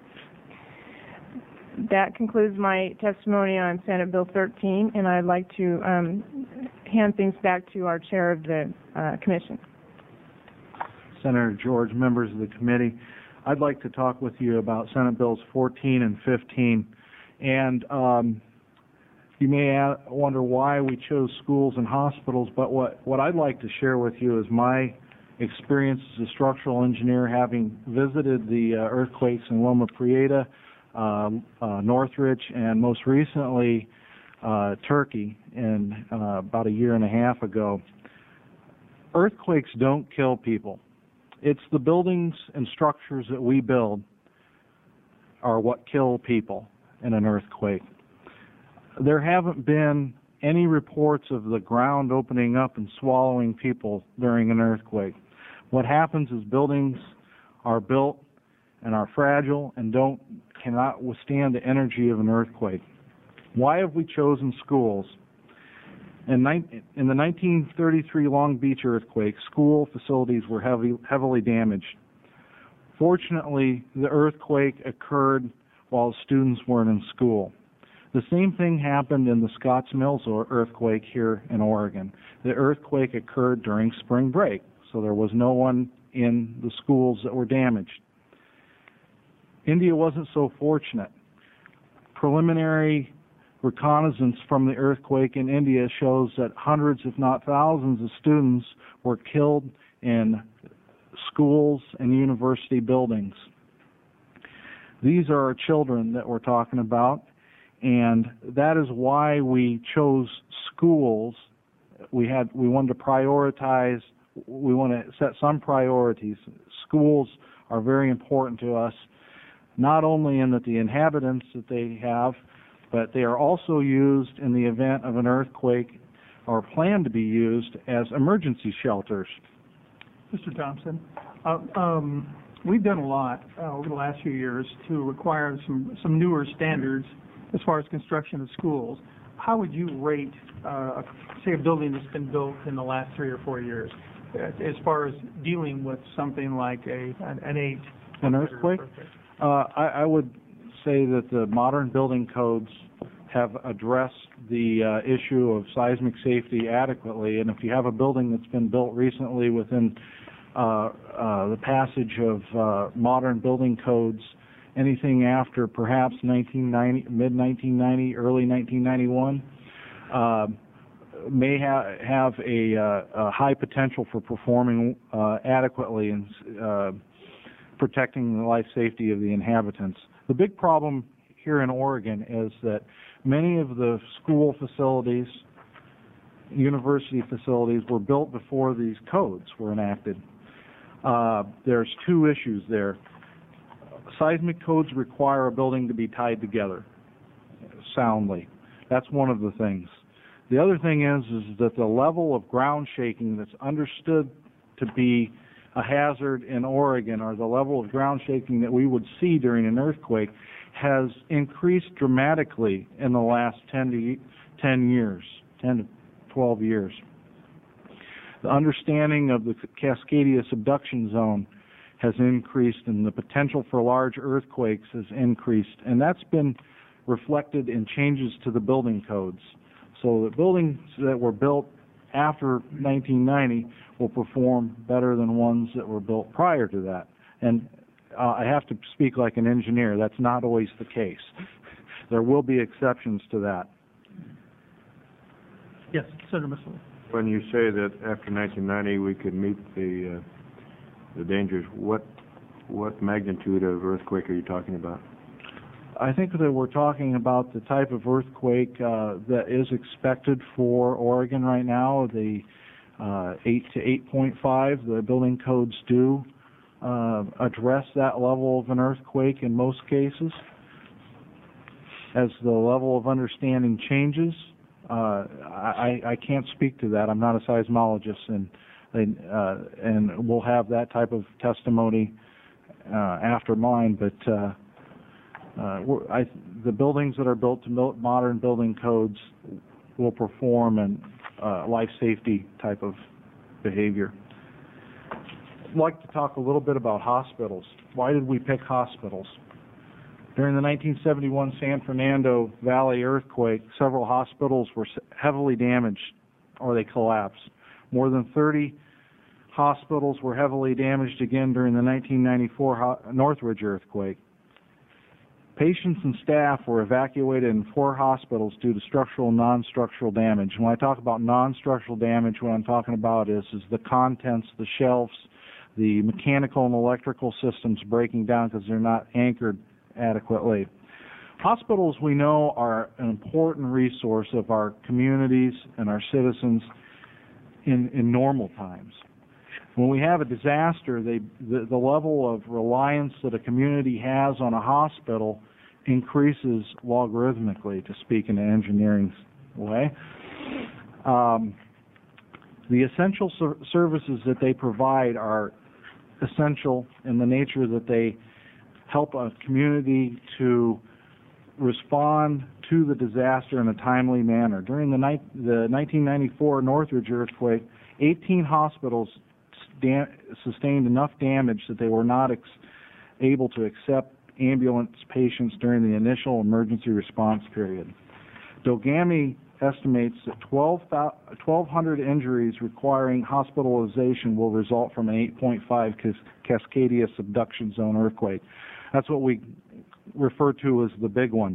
That concludes my testimony on Senate Bill 13, and I'd like to hand things back to our chair of the commission. Senator George, members of the committee, I'd like to talk with you about Senate Bills 14 and 15. And You may wonder why we chose schools and hospitals, but what I'd like to share with you is my experience as a structural engineer, having visited the earthquakes in Loma Prieta, Northridge, and most recently Turkey about a year and a half ago. Earthquakes don't kill people. It's the buildings and structures that we build are what kill people in an earthquake. There haven't been any reports of the ground opening up and swallowing people during an earthquake. What happens is buildings are built and are fragile and cannot withstand the energy of an earthquake. Why have we chosen schools? In the 1933 Long Beach earthquake, school facilities were heavily damaged. Fortunately, the earthquake occurred while students weren't in school. The same thing happened in the Scotts Mills earthquake here in Oregon. The earthquake occurred during spring break, so there was no one in the schools that were damaged. India wasn't so fortunate. Preliminary reconnaissance from the earthquake in India shows that hundreds, if not thousands, of students were killed in schools and university buildings. These are our children that we're talking about, and that is why we chose schools. We wanted to prioritize, we want to set some priorities. Schools are very important to us, not only in that the inhabitants that they have, but they are also used in the event of an earthquake or planned to be used as emergency shelters. Mr. Thompson, we've done a lot over the last few years to require some newer standards as far as construction of schools. How would you rate, say, a building that's been built in the last 3 or 4 years, as far as dealing with something like an 8? An earthquake? I would say that the modern building codes have addressed the issue of seismic safety adequately, and if you have a building that's been built recently within the passage of modern building codes, anything after perhaps 1990, mid-1990, early 1991, may have a high potential for performing adequately and protecting the life safety of the inhabitants. The big problem here in Oregon is that many of the school facilities, university facilities, were built before these codes were enacted. There's two issues there. Seismic codes require a building to be tied together soundly. That's one of the things. The other thing is that the level of ground shaking that's understood to be a hazard in Oregon, or the level of ground shaking that we would see during an earthquake, has increased dramatically in the last 10 to 12 years. The understanding of the Cascadia subduction zone has increased, and the potential for large earthquakes has increased, and that's been reflected in changes to the building codes. So the buildings that were built after 1990 will perform better than ones that were built prior to that. And I have to speak like an engineer. That's not always the case. There will be exceptions to that. Yes, Senator Missler. When you say that after 1990 we could meet the dangers, what magnitude of earthquake are you talking about? I think that we're talking about the type of earthquake that is expected for Oregon right now, the 8 to 8.5. The building codes do address that level of an earthquake in most cases. As the level of understanding changes, I can't speak to that. I'm not a seismologist, and we'll have that type of testimony after mine, but the buildings that are built to modern building codes will perform in life safety type of behavior. I'd like to talk a little bit about hospitals. Why did we pick hospitals? During the 1971 San Fernando Valley earthquake, several hospitals were heavily damaged or they collapsed. More than 30 hospitals were heavily damaged again during the 1994 Northridge earthquake. Patients and staff were evacuated in 4 hospitals due to structural and non-structural damage. When I talk about non-structural damage, what I'm talking about is the contents, the shelves, the mechanical and electrical systems breaking down because they're not anchored adequately. Hospitals, we know, are an important resource of our communities and our citizens in normal times. When we have a disaster, the level of reliance that a community has on a hospital increases logarithmically, to speak in an engineering way. The essential services that they provide are essential in the nature that they help a community to respond to the disaster in a timely manner. During the 1994 Northridge earthquake, 18 hospitals sustained enough damage that they were not able to accept ambulance patients during the initial emergency response period. Dogami estimates that 1,200 injuries requiring hospitalization will result from an 8.5 Cascadia subduction zone earthquake. That's what we refer to as the big one.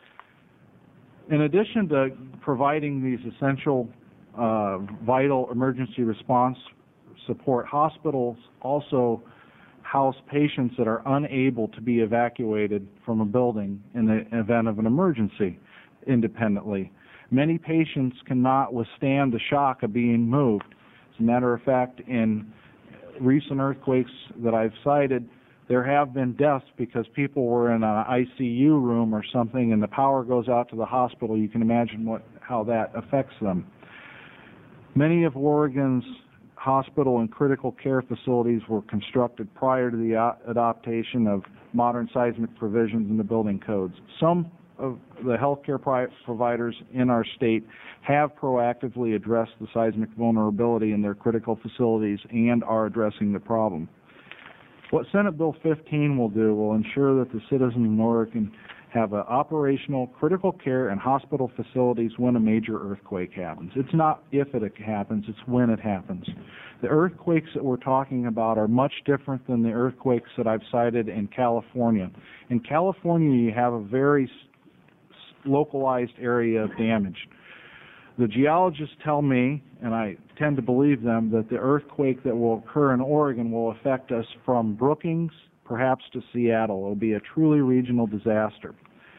In addition to providing these essential vital emergency response support, hospitals also house patients that are unable to be evacuated from a building in the event of an emergency independently. Many patients cannot withstand the shock of being moved. As a matter of fact, in recent earthquakes that I've cited, there have been deaths because people were in an ICU room or something and the power goes out to the hospital. You can imagine how that affects them. Many of Oregon's hospital and critical care facilities were constructed prior to the adoption of modern seismic provisions in the building codes. Some of the healthcare providers in our state have proactively addressed the seismic vulnerability in their critical facilities and are addressing the problem. What Senate Bill 15 will do will ensure that the citizens of Oregon have operational critical care and hospital facilities when a major earthquake happens. It's not if it happens, it's when it happens. The earthquakes that we're talking about are much different than the earthquakes that I've cited in California. In California, you have a very localized area of damage. The geologists tell me, and I tend to believe them, that the earthquake that will occur in Oregon will affect us from Brookings perhaps to Seattle. It will be a truly regional disaster.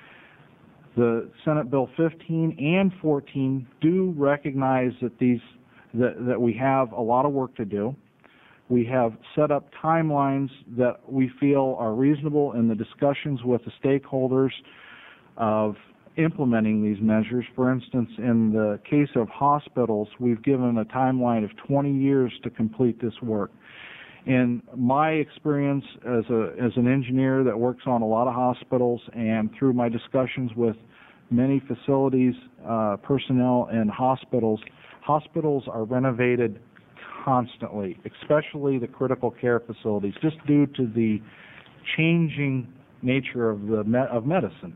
The Senate Bill 15 and 14 do recognize that that we have a lot of work to do. We have set up timelines that we feel are reasonable in the discussions with the stakeholders of implementing these measures. For instance, in the case of hospitals, we've given a timeline of 20 years to complete this work. In my experience as an engineer that works on a lot of hospitals and through my discussions with many facilities, personnel and hospitals are renovated constantly, especially the critical care facilities, just due to the changing nature of medicine.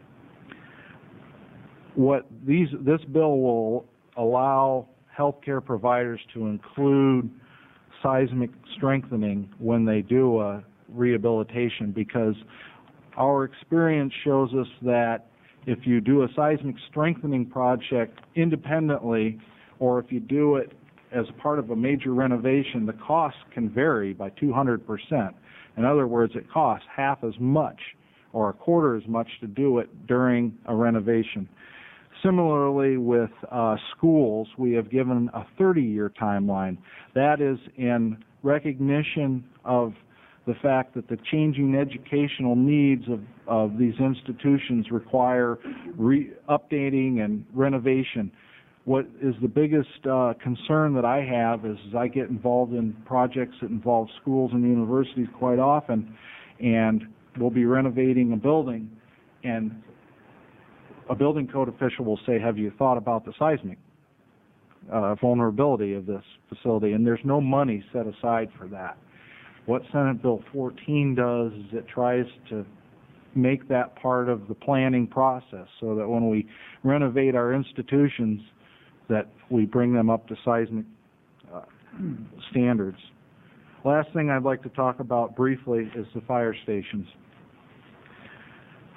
This bill will allow healthcare providers to include seismic strengthening when they do a rehabilitation, because our experience shows us that if you do a seismic strengthening project independently, or if you do it as part of a major renovation, the cost can vary by 200%. In other words, it costs half as much or a quarter as much to do it during a renovation. Similarly, with schools, we have given a 30-year timeline. That is in recognition of the fact that the changing educational needs of these institutions require updating and renovation. What is the biggest concern that I have is I get involved in projects that involve schools and universities quite often, and we'll be renovating a building, and a building code official will say, have you thought about the seismic vulnerability of this facility? And there's no money set aside for that. What Senate Bill 14 does is it tries to make that part of the planning process so that when we renovate our institutions, that we bring them up to seismic standards. Last thing I'd like to talk about briefly is the fire stations.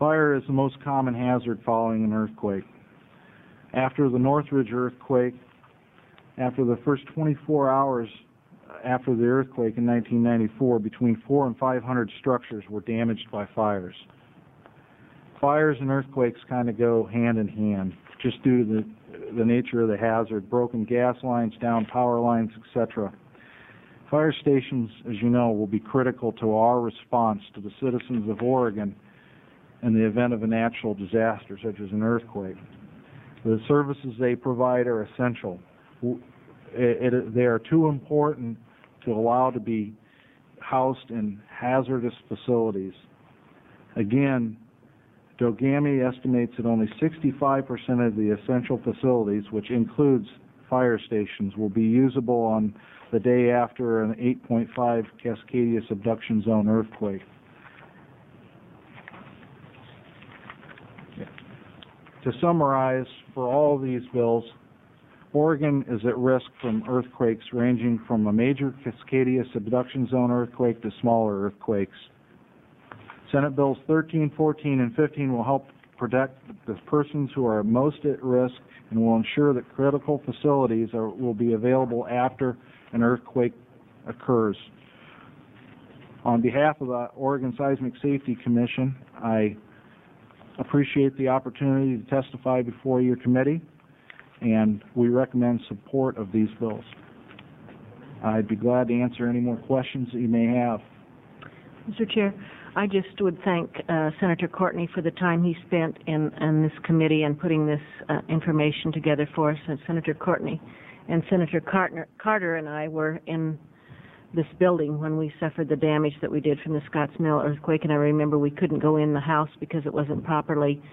Fire is the most common hazard following an earthquake. After the Northridge earthquake, after the first 24 hours after the earthquake in 1994, between 400 and 500 structures were damaged by fires. Fires and earthquakes kind of go hand in hand, just due to the nature of the hazard, broken gas lines, down power lines, etc. Fire stations, as you know, will be critical to our response to the citizens of Oregon in the event of a natural disaster, such as an earthquake. The services they provide are essential. They are too important to allow to be housed in hazardous facilities. Again, Dogami estimates that only 65% of the essential facilities, which includes fire stations, will be usable on the day after an 8.5 Cascadia subduction zone earthquake. To summarize, for all of these bills, Oregon is at risk from earthquakes ranging from a major Cascadia subduction zone earthquake to smaller earthquakes. Senate Bills 13, 14, and 15 will help protect the persons who are most at risk and will ensure that critical facilities will be available after an earthquake occurs. On behalf of the Oregon Seismic Safety Commission, I appreciate the opportunity to testify before your committee, and we recommend support of these bills. I'd be glad to answer any more questions that you may have. Mr. Chair, I just would thank Senator Courtney for the time he spent in this committee and putting this information together for us. And Senator Courtney and Senator Carter and I were in this building when we suffered the damage that we did from the Scotts Mill earthquake, and I remember we couldn't go in the house because it wasn't properly,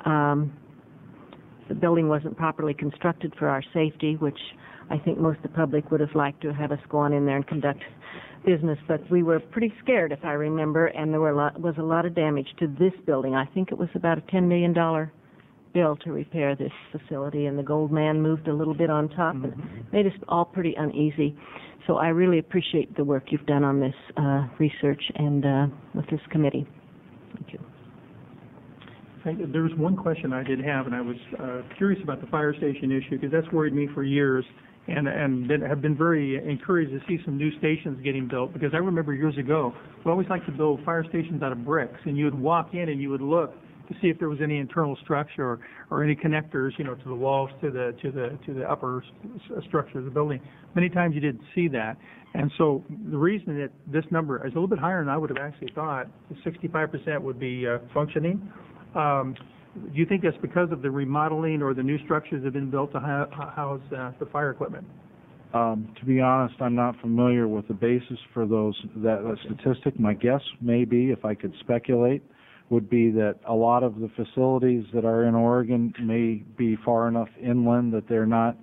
the building wasn't properly constructed for our safety, which I think most of the public would have liked to have us go on in there and conduct business, but we were pretty scared, if I remember, and there was a lot of damage to this building. I think it was about a $10 million bill to repair this facility, and the gold man moved a little bit on top and made us all pretty uneasy. So I really appreciate the work you've done on this research and with this committee. Thank you. There was one question I did have, and I was curious about the fire station issue, because that's worried me for years, and have been very encouraged to see some new stations getting built, because I remember years ago, we always liked to build fire stations out of bricks, and you would walk in and you would look to see if there was any internal structure or any connectors, you know, to the walls, to the upper structure of the building. Many times you didn't see that, and so the reason that this number is a little bit higher than I would have actually thought, 65% would be functioning. Do you think that's because of the remodeling or the new structures that have been built to house the fire equipment? To be honest, I'm not familiar with the basis for that statistic. My guess may be, if I could speculate, would be that a lot of the facilities that are in Oregon may be far enough inland that they're not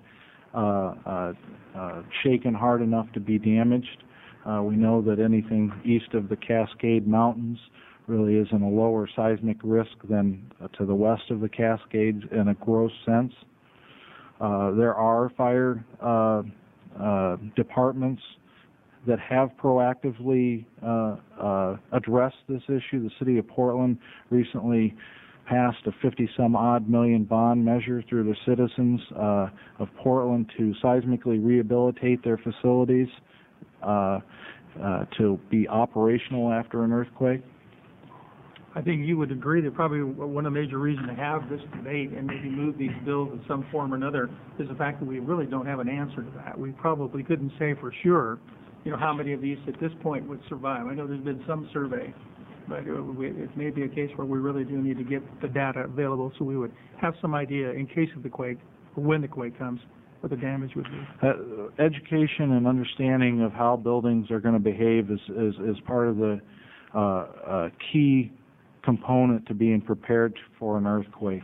shaken hard enough to be damaged. We know that anything east of the Cascade Mountains really is in a lower seismic risk than to the west of the Cascades in a gross sense. There are fire departments that have proactively addressed this issue. The city of Portland recently passed a 50-some-odd million bond measure through the citizens of Portland to seismically rehabilitate their facilities to be operational after an earthquake. I think you would agree that probably one of the major reasons to have this debate and maybe move these bills in some form or another is the fact that we really don't have an answer to that. We probably couldn't say for sure, you know, how many of these at this point would survive. I know there's been some survey, but it may be a case where we really do need to get the data available so we would have some idea in case of the quake or when the quake comes what the damage would be. Education and understanding of how buildings are going to behave is part of the key component to being prepared for an earthquake.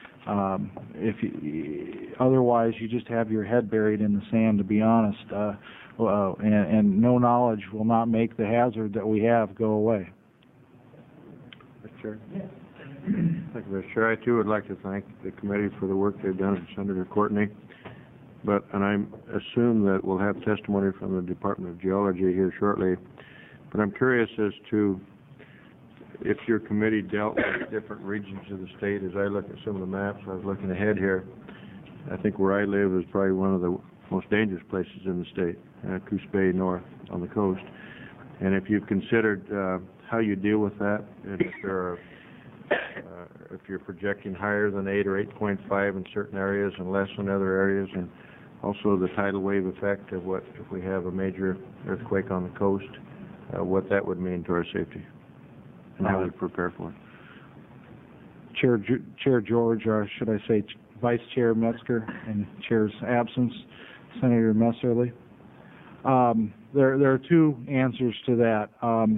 Otherwise, you just have your head buried in the sand, to be honest, and no knowledge will not make the hazard that we have go away. Mr. Chair? Yes. Thank you, Mr. Chair. I, too, would like to thank the committee for the work they've done and Senator Courtney. And I assume that we'll have testimony from the Department of Geology here shortly. But I'm curious as to if your committee dealt with different regions of the state, as I look at some of the maps, I was looking ahead here, I think where I live is probably one of the most dangerous places in the state, Coos Bay North on the coast. And if you've considered how you deal with that, and if there are, if you're projecting higher than 8 or 8.5 in certain areas and less in other areas, and also the tidal wave effect of what if we have a major earthquake on the coast, what that would mean to our safety, and how we prepare for it. Chair George, or should I say Vice Chair Metzger, in Chair's absence, Senator Messerly. There are two answers to that.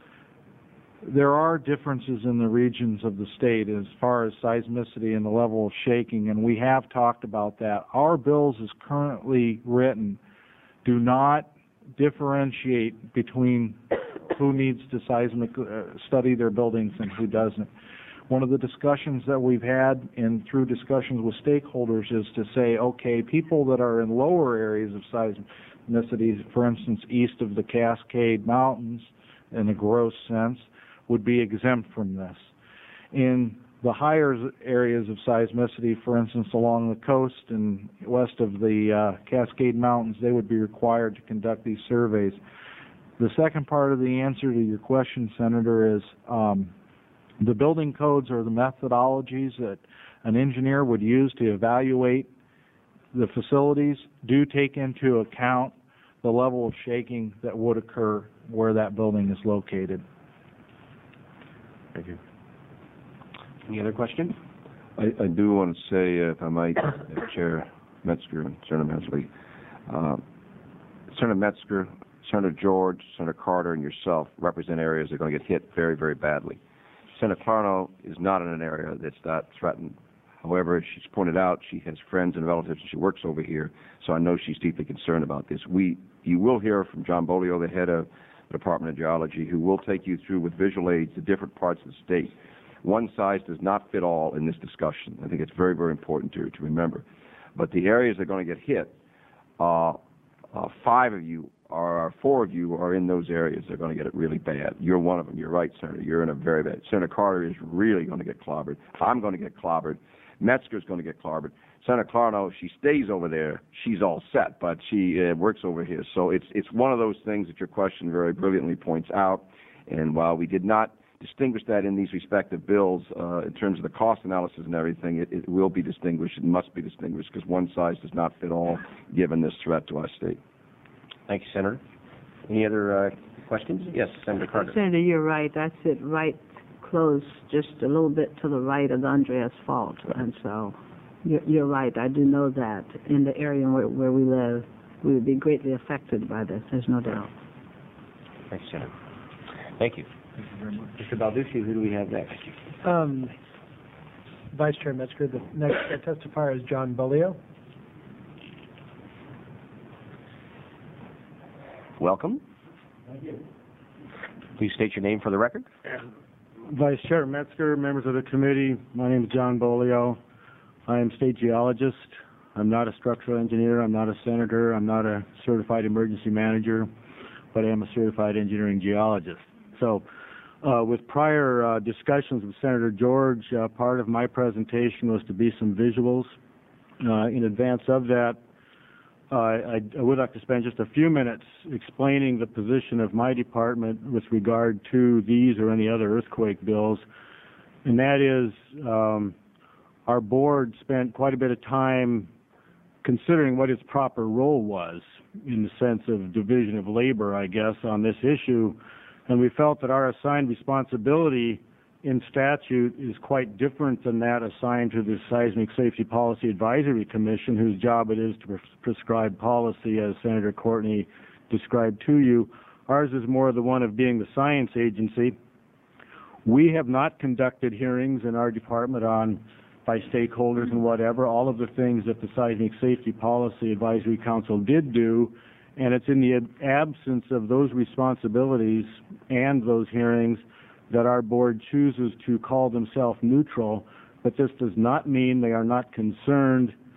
There are differences in the regions of the state as far as seismicity and the level of shaking, and we have talked about that. Our bills, as currently written, do not differentiate between who needs to seismic study their buildings and who doesn't. One of the discussions that we've had and through discussions with stakeholders is to say, okay, people that are in lower areas of seismicity, for instance, east of the Cascade Mountains, in a gross sense, would be exempt from this. In the higher areas of seismicity, for instance, along the coast and west of the Cascade Mountains, they would be required to conduct these surveys. The second part of the answer to your question, Senator, is the building codes or the methodologies that an engineer would use to evaluate the facilities do take into account the level of shaking that would occur where that building is located. Thank you. Any other questions? I do want to say, if I might, Chair Metzger and Senator Messerly, Senator Metzger, Senator George, Senator Carter, and yourself represent areas that are going to get hit very, very badly. Senator Clarno is not in an area that's not threatened. However, she's pointed out she has friends and relatives and she works over here, so I know she's deeply concerned about this. You will hear from John Bolio, the head of the Department of Geology, who will take you through with visual aids the different parts of the state. One size does not fit all in this discussion. I think it's very, very important to remember. But the areas that are going to get hit, 4 of you are in those areas. They're going to get it really bad. You're one of them. You're right, Senator. You're in a very bad. Senator Carter is really going to get clobbered. I'm going to get clobbered. Metzger's going to get clobbered. Senator Clarno, she stays over there. She's all set, but she works over here. So it's one of those things that your question very brilliantly points out. And while we did not distinguish that in these respective bills in terms of the cost analysis and everything, it will be distinguished. It must be distinguished because one size does not fit all given this threat to our state. Thank you, Senator. Any other questions? Yes, Senator Carter. Senator, you're right. I sit right close, just a little bit to the right of the Andreas Fault. And so you're right. I do know that in the area where we live, we would be greatly affected by this. There's no doubt. Thanks, Senator. Thank you. Thank you very much. Mr. Balducci, who do we have next? Vice Chair Metzger, the next testifier is John Bolio. Welcome. Thank you. Please state your name for the record. Vice Chair Metzger, members of the committee, my name is John Bolio. I am state geologist. I'm not a structural engineer. I'm not a senator. I'm not a certified emergency manager, but I am a certified engineering geologist. So with prior discussions with Senator George, part of my presentation was to be some visuals. In advance of that, I would like to spend just a few minutes explaining the position of my department with regard to these or any other earthquake bills, and that is our board spent quite a bit of time considering what its proper role was in the sense of division of labor, I guess, on this issue, and we felt that our assigned responsibility in statute is quite different than that assigned to the Seismic Safety Policy Advisory Commission, whose job it is to prescribe policy, as Senator Courtney described to you. Ours is more the one of being the science agency. We have not conducted hearings in our department by stakeholders and whatever, all of the things that the Seismic Safety Policy Advisory Council did do, and it's in the absence of those responsibilities and those hearings that our board chooses to call themselves neutral, but this does not mean they are not concerned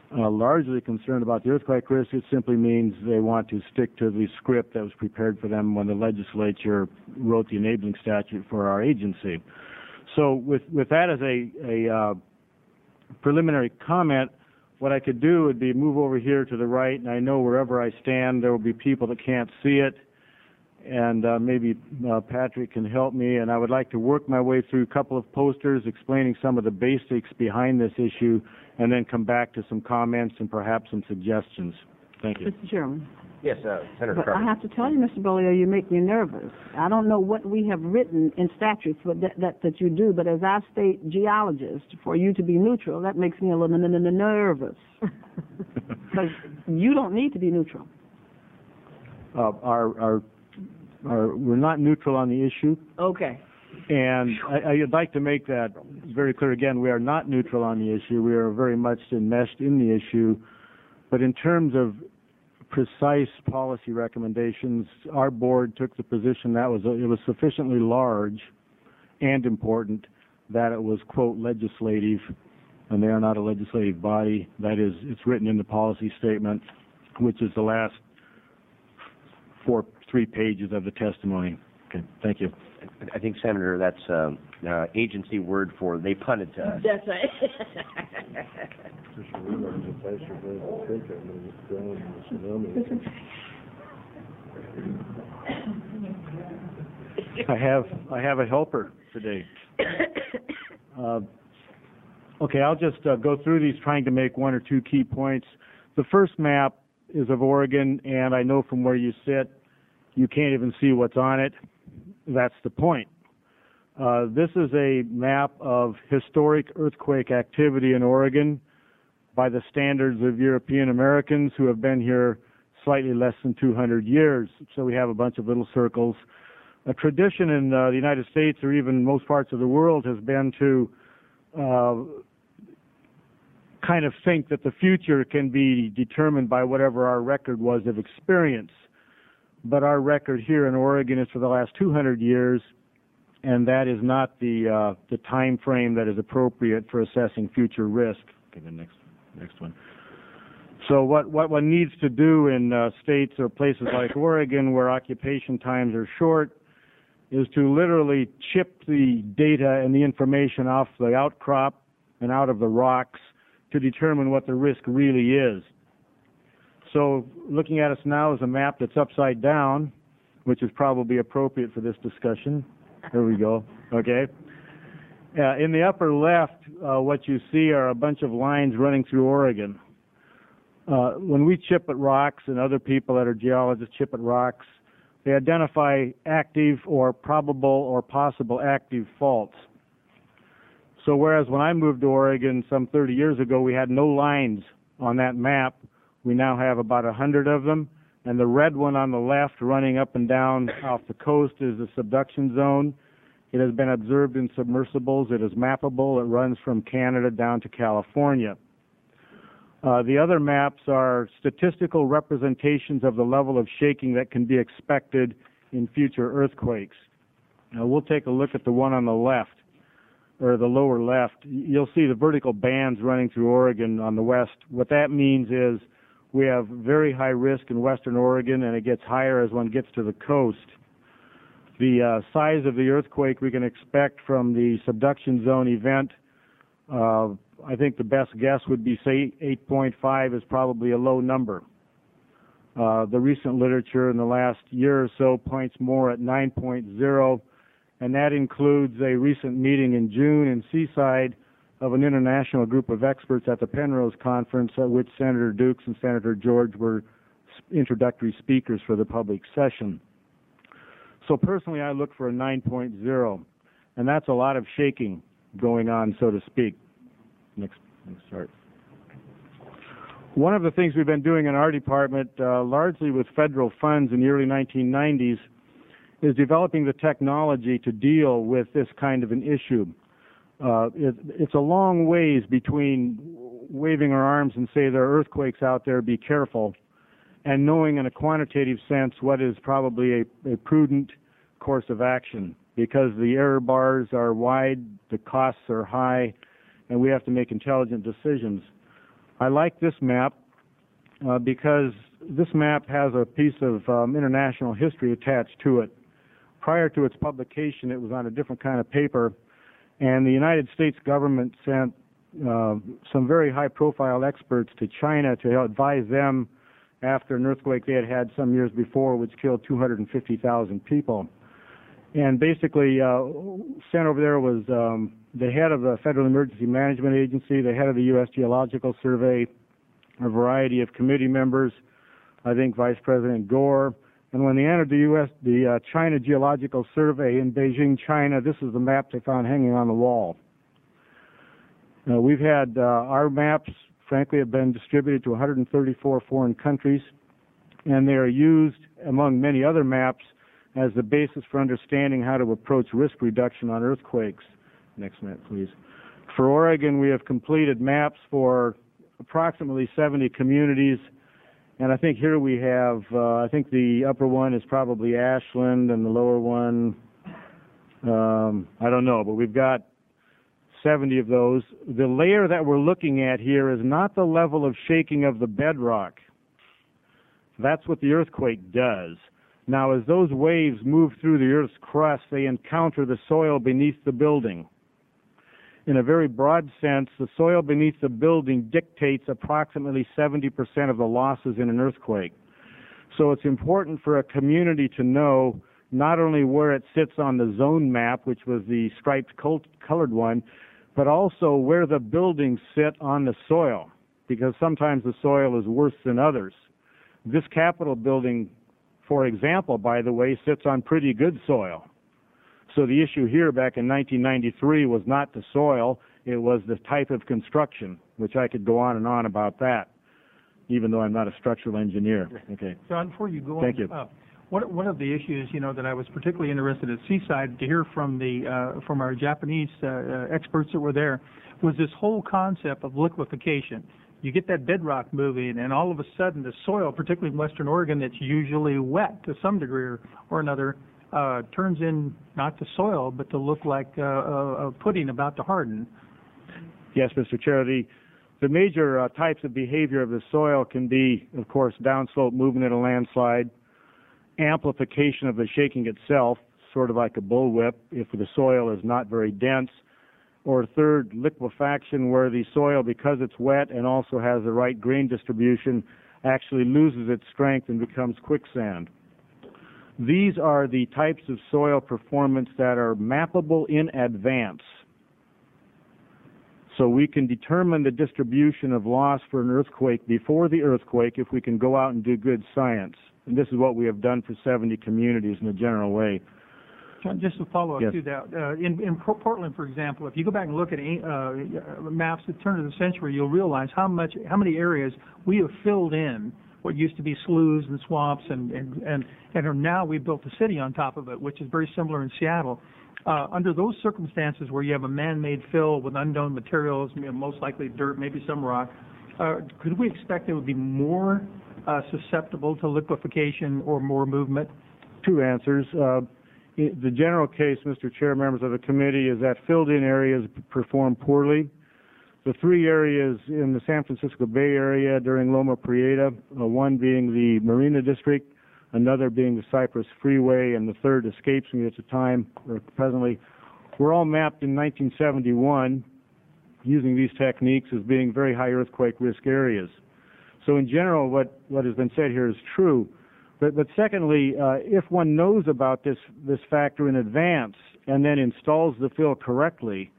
largely concerned about the earthquake risk. It simply means they want to stick to the script that was prepared for them when the legislature wrote the enabling statute for our agency. So with that as a preliminary comment, what I could do would be move over here to the right, and I know wherever I stand there will be people that can't see it, and maybe Patrick can help me, and I would like to work my way through a couple of posters explaining some of the basics behind this issue, and then come back to some comments and perhaps some suggestions. Thank you. Mr. Chairman. Yes, Senator But Carter. I have to tell you, Mr. Bolio, you make me nervous. I don't know what we have written in statutes that you do, but as our state geologist, for you to be neutral, that makes me a little nervous. Because you don't need to be neutral. We're not neutral on the issue. Okay. And I'd like to make that very clear again. We are not neutral on the issue. We are very much enmeshed in the issue. But in terms of precise policy recommendations, our board took the position that it was sufficiently large and important that it was, quote, legislative, and they are not a legislative body. That is, it's written in the policy statement, which is the last 3 pages of the testimony. Okay, thank you. I think, Senator, that's agency word for they punted to us. That's right. I have a helper today. Okay, I'll just go through these, trying to make 1 or 2 key points. The first map is of Oregon, and I know from where you sit, you can't even see what's on it. That's the point. This is a map of historic earthquake activity in Oregon by the standards of European Americans who have been here slightly less than 200 years. So we have a bunch of little circles. A tradition in the United States, or even most parts of the world, has been to kind of think that the future can be determined by whatever our record was of experience. But our record here in Oregon is for the last 200 years, and that is not the time frame that is appropriate for assessing future risk. Okay, the next one. So what one needs to do in states or places like Oregon, where occupation times are short, is to literally chip the data and the information off the outcrop and out of the rocks to determine what the risk really is. So looking at us now is a map that's upside down, which is probably appropriate for this discussion. There we go. Okay. In the upper left, what you see are a bunch of lines running through Oregon. When we chip at rocks, and other people that are geologists chip at rocks, they identify active or probable or possible active faults. So whereas when I moved to Oregon some 30 years ago, we had no lines on that map, we now have about 100 of them, and the red one on the left running up and down off the coast is the subduction zone. It has been observed in submersibles. It is mappable. It runs from Canada down to California. The other maps are statistical representations of the level of shaking that can be expected in future earthquakes. Now we'll take a look at the one on the left, or the lower left. You'll see the vertical bands running through Oregon on the west. What that means is we have very high risk in western Oregon, and it gets higher as one gets to the coast. The size of the earthquake we can expect from the subduction zone event, I think the best guess would be, say, 8.5 is probably a low number. The recent literature in the last year or so points more at 9.0, and that includes a recent meeting in June in Seaside of an international group of experts at the Penrose Conference, at which Senator Dukes and Senator George were introductory speakers for the public session. So personally, I look for a 9.0, and that's a lot of shaking going on, so to speak. Next chart. One of the things we've been doing in our department, largely with federal funds in the early 1990s, is developing the technology to deal with this kind of an issue. It's a long ways between waving our arms and say there are earthquakes out there, be careful, and knowing in a quantitative sense what is probably a prudent course of action, because the error bars are wide, the costs are high, and we have to make intelligent decisions. I like this map because this map has a piece of international history attached to it. Prior to its publication, it was on a different kind of paper, and the United States government sent some very high-profile experts to China to advise them after an earthquake they had had some years before, which killed 250,000 people. And basically, sent over there was the head of the Federal Emergency Management Agency, the head of the U.S. Geological Survey, a variety of committee members, I think Vice President Gore. And when they entered the China Geological Survey in Beijing, China, this is the map they found hanging on the wall. We've had our maps, frankly, have been distributed to 134 foreign countries, and they are used, among many other maps, as the basis for understanding how to approach risk reduction on earthquakes. Next map, please. For Oregon, we have completed maps for approximately 70 communities, and I think here we have, I think the upper one is probably Ashland, and the lower one, I don't know, but we've got 70 of those. The layer that we're looking at here is not the level of shaking of the bedrock. That's what the earthquake does. Now, as those waves move through the Earth's crust, they encounter the soil beneath the building. In a very broad sense, the soil beneath the building dictates approximately 70% of the losses in an earthquake. So it's important for a community to know not only where it sits on the zone map, which was the striped colored one, but also where the buildings sit on the soil, because sometimes the soil is worse than others. This Capitol building, for example, by the way, sits on pretty good soil. So the issue here back in 1993 was not the soil, it was the type of construction, which I could go on and about that, even though I'm not a structural engineer. Okay. John, before you go Thank you. One of the issues, that I was particularly interested at Seaside to hear from from our Japanese experts that were there was this whole concept of liquefaction. You get that bedrock moving, and all of a sudden the soil, particularly in Western Oregon, that's usually wet to some degree or another, turns in not to soil, but to look like a pudding about to harden. Yes, Mr. Chair. The major types of behavior of the soil can be, of course, downslope movement in a landslide, amplification of the shaking itself, sort of like a bullwhip if the soil is not very dense, or third, liquefaction, where the soil, because it's wet and also has the right grain distribution, actually loses its strength and becomes quicksand. These are the types of soil performance that are mappable in advance. So we can determine the distribution of loss for an earthquake before the earthquake if we can go out and do good science. And this is what we have done for 70 communities in a general way. John, just to follow up Yes. to that, in Portland, for example, if you go back and look at maps at the turn of the century, you'll realize how many areas we have filled in what used to be sloughs and swamps, and now we've built a city on top of it, which is very similar in Seattle. Under those circumstances where you have a man-made fill with unknown materials, most likely dirt, maybe some rock, could we expect it would be more susceptible to liquefaction or more movement? Two answers. The general case, Mr. Chair, members of the committee, is that filled-in areas perform poorly. The three areas in the San Francisco Bay Area during Loma Prieta, one being the Marina District, another being the Cypress Freeway, and the third escapes me at the time, or presently, were all mapped in 1971 using these techniques as being very high earthquake risk areas. So in general, what has been said here is true. But secondly, if one knows about this factor in advance and then installs the fill correctly,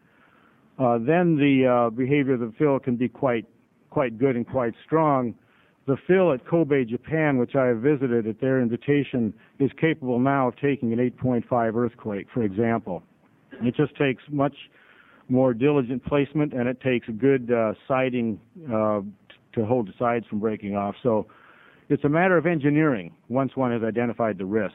then the behavior of the fill can be quite good and quite strong. The fill at Kobe, Japan, which I have visited at their invitation, is capable now of taking an 8.5 earthquake, for example. It just takes much more diligent placement, and it takes good siding to hold the sides from breaking off. So it's a matter of engineering once one has identified the risk.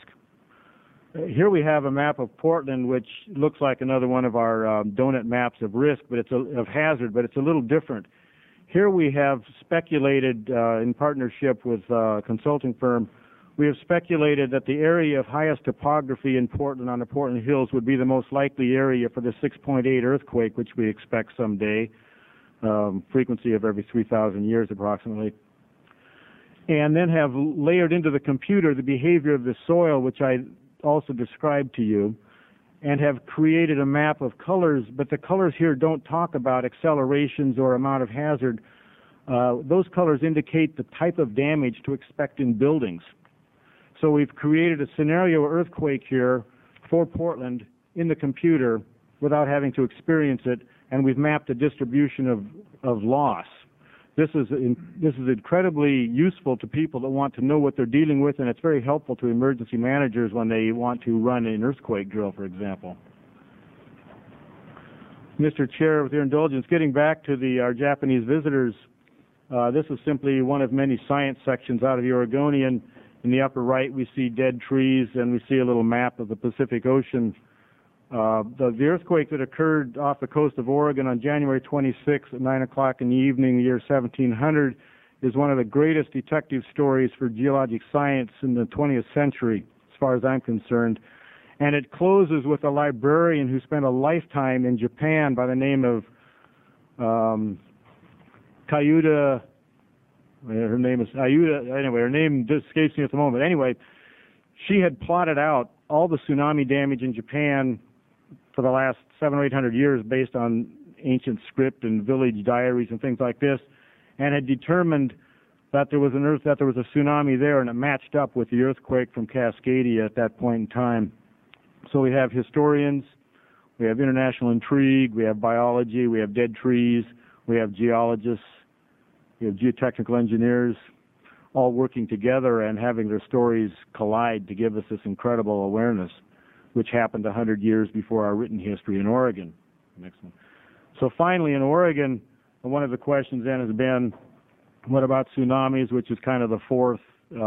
Here we have a map of Portland, which looks like another one of our donut maps of risk, but it's of hazard, but it's a little different. Here we have speculated, in partnership with a consulting firm, we have speculated that the area of highest topography in Portland on the Portland Hills would be the most likely area for the 6.8 earthquake, which we expect someday. frequency of every 3,000 years approximately, and then have layered into the computer the behavior of the soil, which I also described to you, and have created a map of colors, but the colors here don't talk about accelerations or amount of hazard. Those colors indicate the type of damage to expect in buildings. So we've created a scenario earthquake here for Portland in the computer without having to experience it, and we've mapped a distribution of loss. This is incredibly useful to people that want to know what they're dealing with, and it's very helpful to emergency managers when they want to run an earthquake drill, for example. Mr. Chair, with your indulgence, getting back to our Japanese visitors, this is simply one of many science sections out of the Oregonian. In the upper right, we see dead trees, and we see a little map of the Pacific Ocean. The earthquake that occurred off the coast of Oregon on January 26 at 9 o'clock in the evening, the year 1700, is one of the greatest detective stories for geologic science in the 20th century, as far as I'm concerned. And it closes with a librarian who spent a lifetime in Japan by the name of Kayuda. Her name is Ayuda. Anyway, her name just escapes me at the moment. Anyway, she had plotted out all the tsunami damage in Japan for the last 700 or 800 years based on ancient script and village diaries and things like this, and had determined that there was a tsunami there, and it matched up with the earthquake from Cascadia at that point in time. So we have historians, we have international intrigue, we have biology, we have dead trees, we have geologists, we have geotechnical engineers, all working together and having their stories collide to give us this incredible awareness, which happened 100 years before our written history in Oregon. Next one. So finally, in Oregon, one of the questions then has been, what about tsunamis, which is kind of the fourth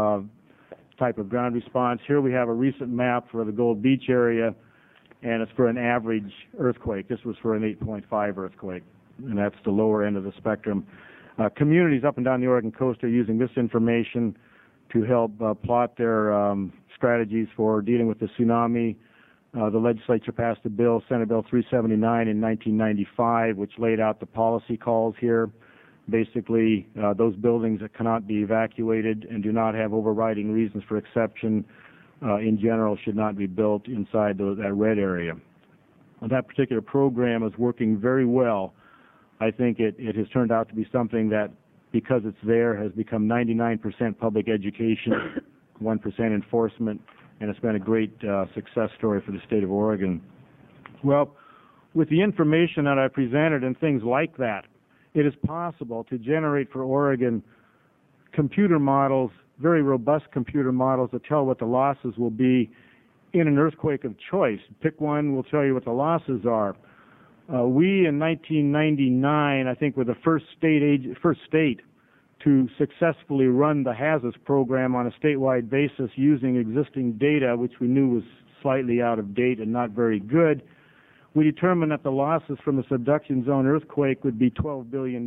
type of ground response. Here we have a recent map for the Gold Beach area, and it's for an average earthquake. This was for an 8.5 earthquake, and that's the lower end of the spectrum. Communities up and down the Oregon coast are using this information to help plot their strategies for dealing with the tsunami. The legislature passed a bill, Senate Bill 379 in 1995, which laid out the policy calls here. Basically, those buildings that cannot be evacuated and do not have overriding reasons for exception, in general, should not be built inside that red area. Well, that particular program is working very well. I think it has turned out to be something that, because it's there, has become 99% public education, 1% enforcement, and it's been a great success story for the state of Oregon. Well, with the information that I presented and things like that, it is possible to generate for Oregon computer models, very robust computer models that tell what the losses will be in an earthquake of choice. Pick one, we'll tell you what the losses are. We, in 1999, I think, were the first state to successfully run the HAZUS program on a statewide basis using existing data, which we knew was slightly out of date and not very good. We determined that the losses from the subduction zone earthquake would be $12 billion,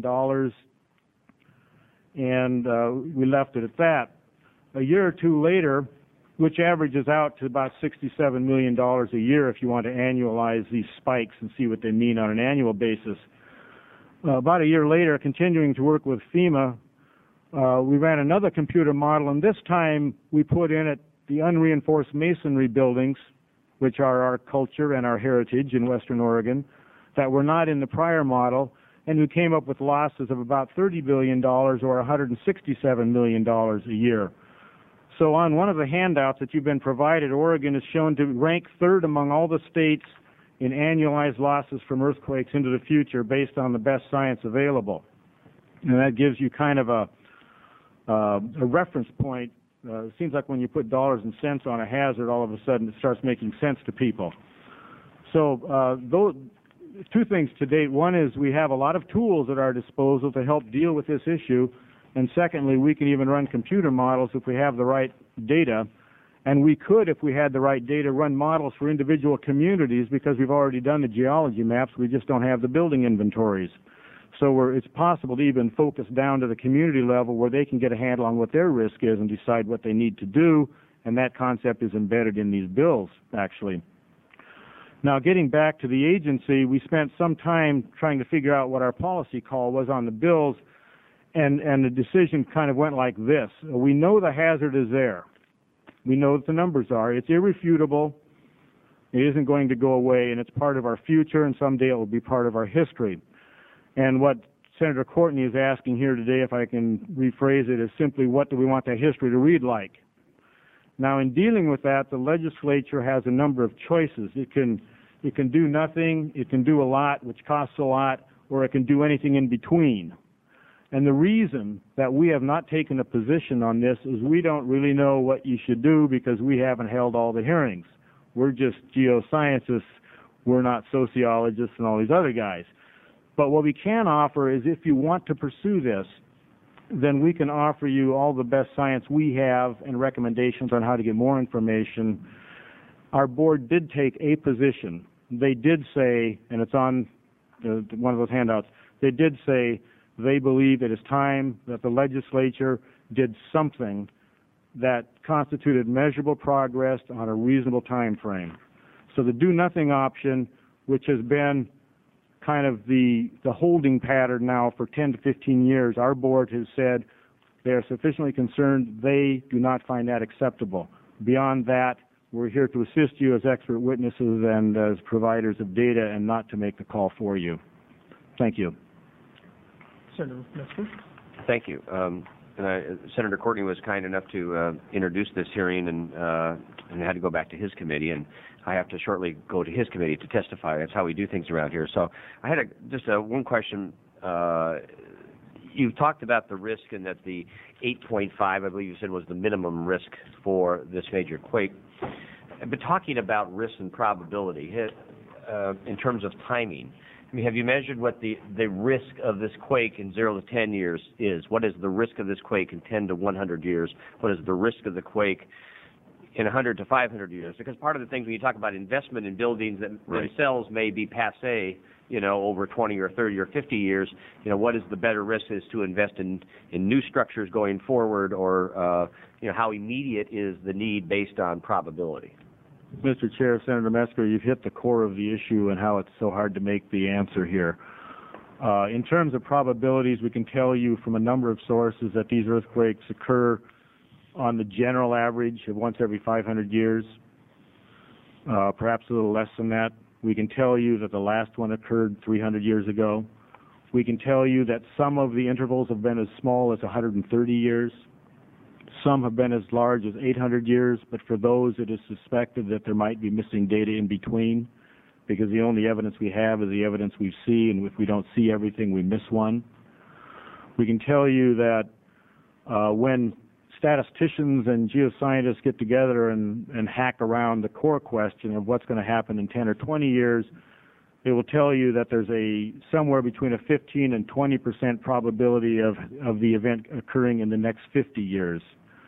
and we left it at that. A year or two later, which averages out to about $67 million a year if you want to annualize these spikes and see what they mean on an annual basis. About a year later, continuing to work with FEMA, we ran another computer model, and this time we put in it the unreinforced masonry buildings, which are our culture and our heritage in Western Oregon, that were not in the prior model, and we came up with losses of about $30 billion or $167 million a year. So on one of the handouts that you've been provided, Oregon is shown to rank third among all the states in annualized losses from earthquakes into the future based on the best science available. And that gives you kind of a reference point. It seems like when you put dollars and cents on a hazard, all of a sudden it starts making sense to people. So those two things to date. One is we have a lot of tools at our disposal to help deal with this issue. And secondly, we can even run computer models if we have the right data. And we could, if we had the right data, run models for individual communities because we've already done the geology maps. We just don't have the building inventories. So it's possible to even focus down to the community level where they can get a handle on what their risk is and decide what they need to do. And that concept is embedded in these bills, actually. Now, getting back to the agency, we spent some time trying to figure out what our policy call was on the bills, and the decision kind of went like this. We know the hazard is there. We know what the numbers are. It's irrefutable. It isn't going to go away, and it's part of our future, and someday it will be part of our history. And what Senator Courtney is asking here today, if I can rephrase it, is simply what do we want that history to read like? Now, in dealing with that, the legislature has a number of choices. It can do nothing, it can do a lot, which costs a lot, or it can do anything in between. And the reason that we have not taken a position on this is we don't really know what you should do because we haven't held all the hearings. We're just geoscientists. We're not sociologists and all these other guys. But what we can offer is if you want to pursue this, then we can offer you all the best science we have and recommendations on how to get more information. Our board did take a position. They did say, and it's on one of those handouts, they did say they believe it is time that the legislature did something that constituted measurable progress on a reasonable time frame. So the do-nothing option, which has been kind of the holding pattern now for 10 to 15 years, our board has said they are sufficiently concerned they do not find that acceptable. Beyond that, we're here to assist you as expert witnesses and as providers of data and not to make the call for you. Thank you. Senator Metzger. Thank you. Senator Courtney was kind enough to introduce this hearing and had to go back to his committee, and I have to shortly go to his committee to testify. That's how we do things around here. So I had just one question. You talked about the risk and that the 8.5, I believe you said, was the minimum risk for this major quake. But talking about risk and probability in terms of timing, I mean, have you measured what the risk of this quake in 0 to 10 years is? What is the risk of this quake in 10 to 100 years? What is the risk of the quake in 100 to 500 years? Because part of the things when you talk about investment in buildings that themselves may be passé, over 20 or 30 or 50 years, what is the better risk is to invest in new structures going forward, or, how immediate is the need based on probability? Mr. Chair, Senator Metzger, you've hit the core of the issue and how it's so hard to make the answer here. In terms of probabilities, we can tell you from a number of sources that these earthquakes occur on the general average of once every 500 years, perhaps a little less than that. We can tell you that the last one occurred 300 years ago. We can tell you that some of the intervals have been as small as 130 years. Some have been as large as 800 years, but for those it is suspected that there might be missing data in between, because the only evidence we have is the evidence we see, and if we don't see everything, we miss one. We can tell you that when statisticians and geoscientists get together and hack around the core question of what's going to happen in 10 or 20 years, they will tell you that there's somewhere between a 15 and 20% probability of the event occurring in the next 50 years.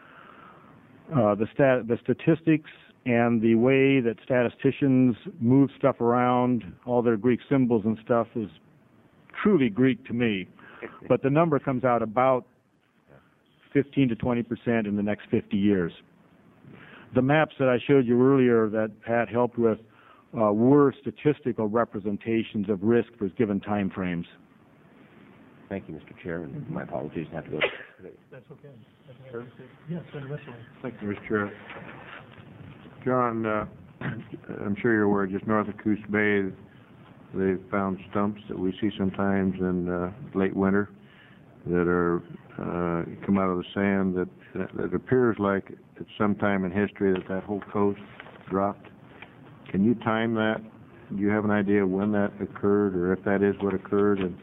The statistics and the way that statisticians move stuff around, all their Greek symbols and stuff, is truly Greek to me. But the number comes out about 15 to 20% in the next 50 years. The maps that I showed you earlier that Pat helped with were statistical representations of risk for given time frames. Thank you, Mr. Chair, and my apologies to have to go. That's okay. Yes, Senator Wesley. Thank you, Mr. Chair. John, I'm sure you're aware, just north of Coos Bay, they've found stumps that we see sometimes in late winter that are come out of the sand that appears like at some time in history that whole coast dropped. Can you time that? Do you have an idea when that occurred, or if that is what occurred, and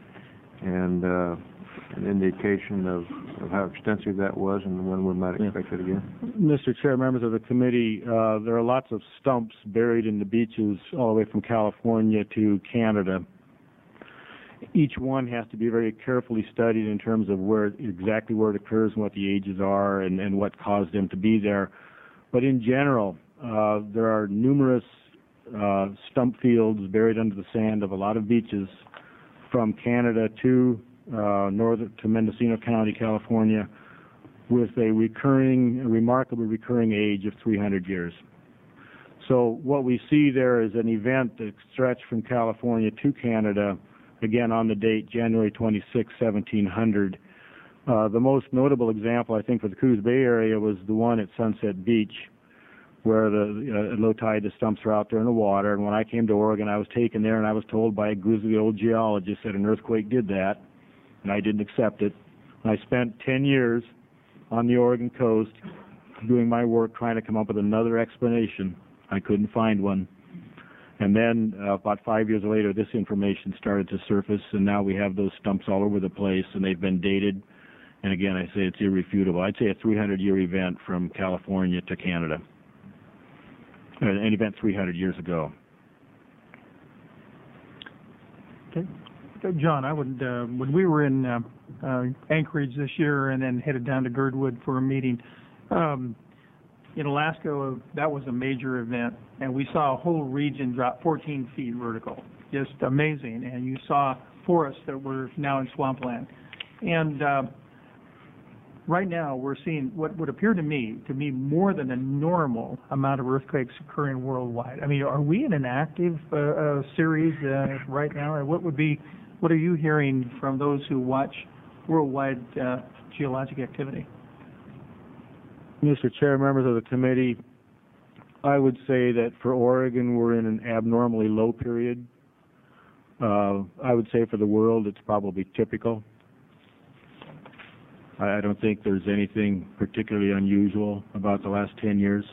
an indication of how extensive that was and when we might expect it again? Mr. Chair, members of the committee, there are lots of stumps buried in the beaches all the way from California to Canada. Each one has to be very carefully studied in terms of exactly where it occurs and what the ages are and what caused them to be there. But in general, there are numerous stump fields buried under the sand of a lot of beaches from Canada to Mendocino County, California, with a remarkably recurring age of 300 years. So what we see there is an event that stretched from California to Canada, again on the date January 26, 1700. The most notable example, I think, for the Coos Bay area was the one at Sunset Beach, where at low tide, the stumps are out there in the water. And when I came to Oregon, I was taken there, and I was told by a grizzly old geologist that an earthquake did that, and I didn't accept it. And I spent 10 years on the Oregon coast doing my work trying to come up with another explanation. I couldn't find one. And then about 5 years later, this information started to surface, and now we have those stumps all over the place, and they've been dated. And again, I say it's irrefutable. I'd say a 300-year event from California to Canada. An event 300 years ago. Okay. John, I would, when we were in Anchorage this year and then headed down to Girdwood for a meeting, in Alaska, that was a major event, and we saw a whole region drop 14 feet vertical. Just amazing. And you saw forests that were now in swampland. And right now, we're seeing what would appear to me more than a normal amount of earthquakes occurring worldwide. I mean, are we in an active series right now? Or what are you hearing from those who watch worldwide geologic activity? Mr. Chair, members of the committee, I would say that for Oregon, we're in an abnormally low period. I would say for the world, it's probably typical. I don't think there's anything particularly unusual about the last 10 years.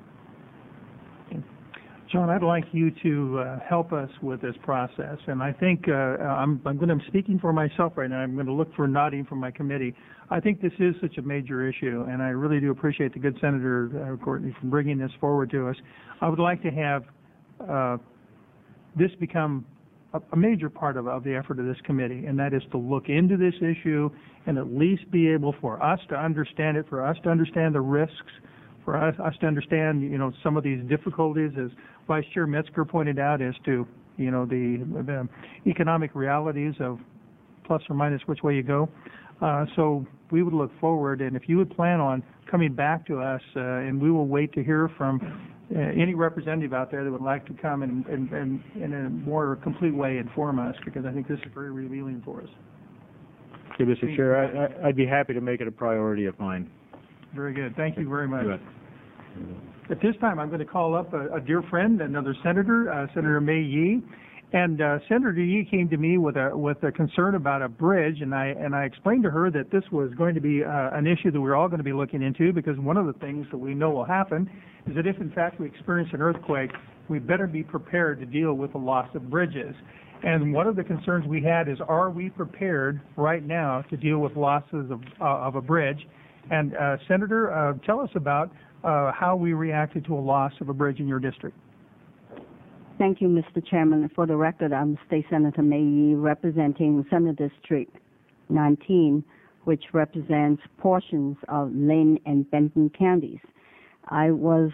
John, I'd like you to help us with this process, and I think I'm speaking for myself right now. I'm going to look for nodding from my committee. I think this is such a major issue, and I really do appreciate the good Senator Courtney for bringing this forward to us. I would like to have this become a major part of the effort of this committee, and that is to look into this issue and at least be able for us to understand it, for us to understand the risks, for us to understand, some of these difficulties, as Vice Chair Metzger pointed out, as to, the economic realities of plus or minus which way you go. So we would look forward, and if you would plan on coming back to us, and we will wait to hear from any representative out there that would like to come and in a more complete way inform us, because I think this is very revealing for us. Okay, Mr. Chair, I'd be happy to make it a priority of mine. Very good. Thank you very much. Good. At this time, I'm going to call up a dear friend, another senator, Senator Mei Yi. And Senator Yi came to me with a concern about a bridge, and I explained to her that this was going to be an issue that we're all going to be looking into, because one of the things that we know will happen is that if in fact we experience an earthquake, we better be prepared to deal with the loss of bridges. And one of the concerns we had is, are we prepared right now to deal with losses of a bridge? And Senator, tell us about how we reacted to a loss of a bridge in your district. Thank you, Mr. Chairman. For the record, I'm State Senator Mei Yi, representing Senate District 19, which represents portions of Lane and Benton counties. I was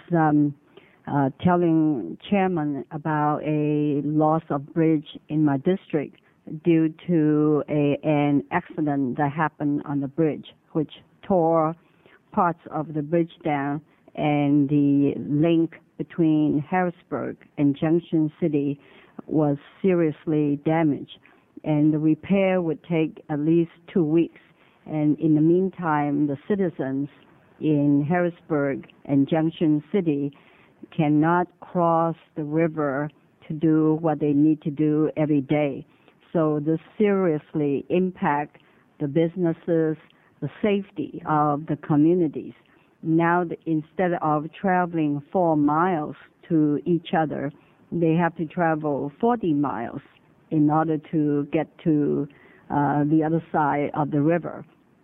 telling Chairman about a loss of bridge in my district due to an accident that happened on the bridge, which tore parts of the bridge down, and the link between Harrisburg and Junction City was seriously damaged. And the repair would take at least 2 weeks. And in the meantime, the citizens in Harrisburg and Junction City cannot cross the river to do what they need to do every day. So this seriously impacts the businesses, the safety of the communities. Now, instead of traveling 4 miles to each other, they have to travel 40 miles in order to get to the other side of the river.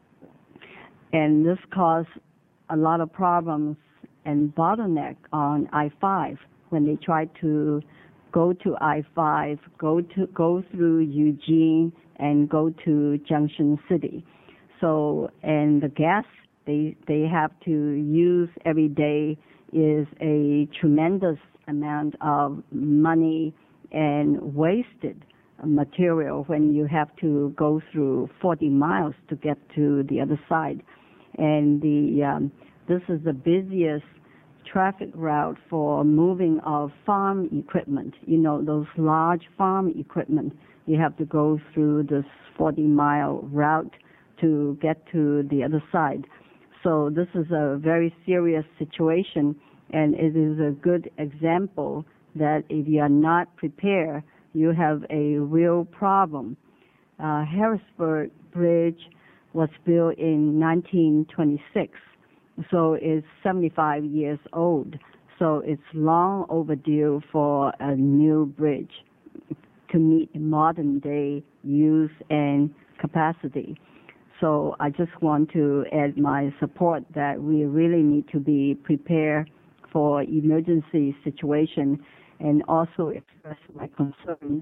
And this caused a lot of problems and bottleneck on I-5 when they try to go to I-5, go through Eugene and go to Junction City. So, and the gas they have to use every day is a tremendous amount of money and wasted material when you have to go through 40 miles to get to the other side. And this is the busiest traffic route for moving of farm equipment. You know, those large farm equipment, you have to go through this 40-mile route to get to the other side. So this is a very serious situation, and it is a good example that if you are not prepared, you have a real problem. Harrisburg Bridge was built in 1926, so it's 75 years old. So it's long overdue for a new bridge to meet modern day use and capacity. So I just want to add my support that we really need to be prepared for emergency situation, and also express my concern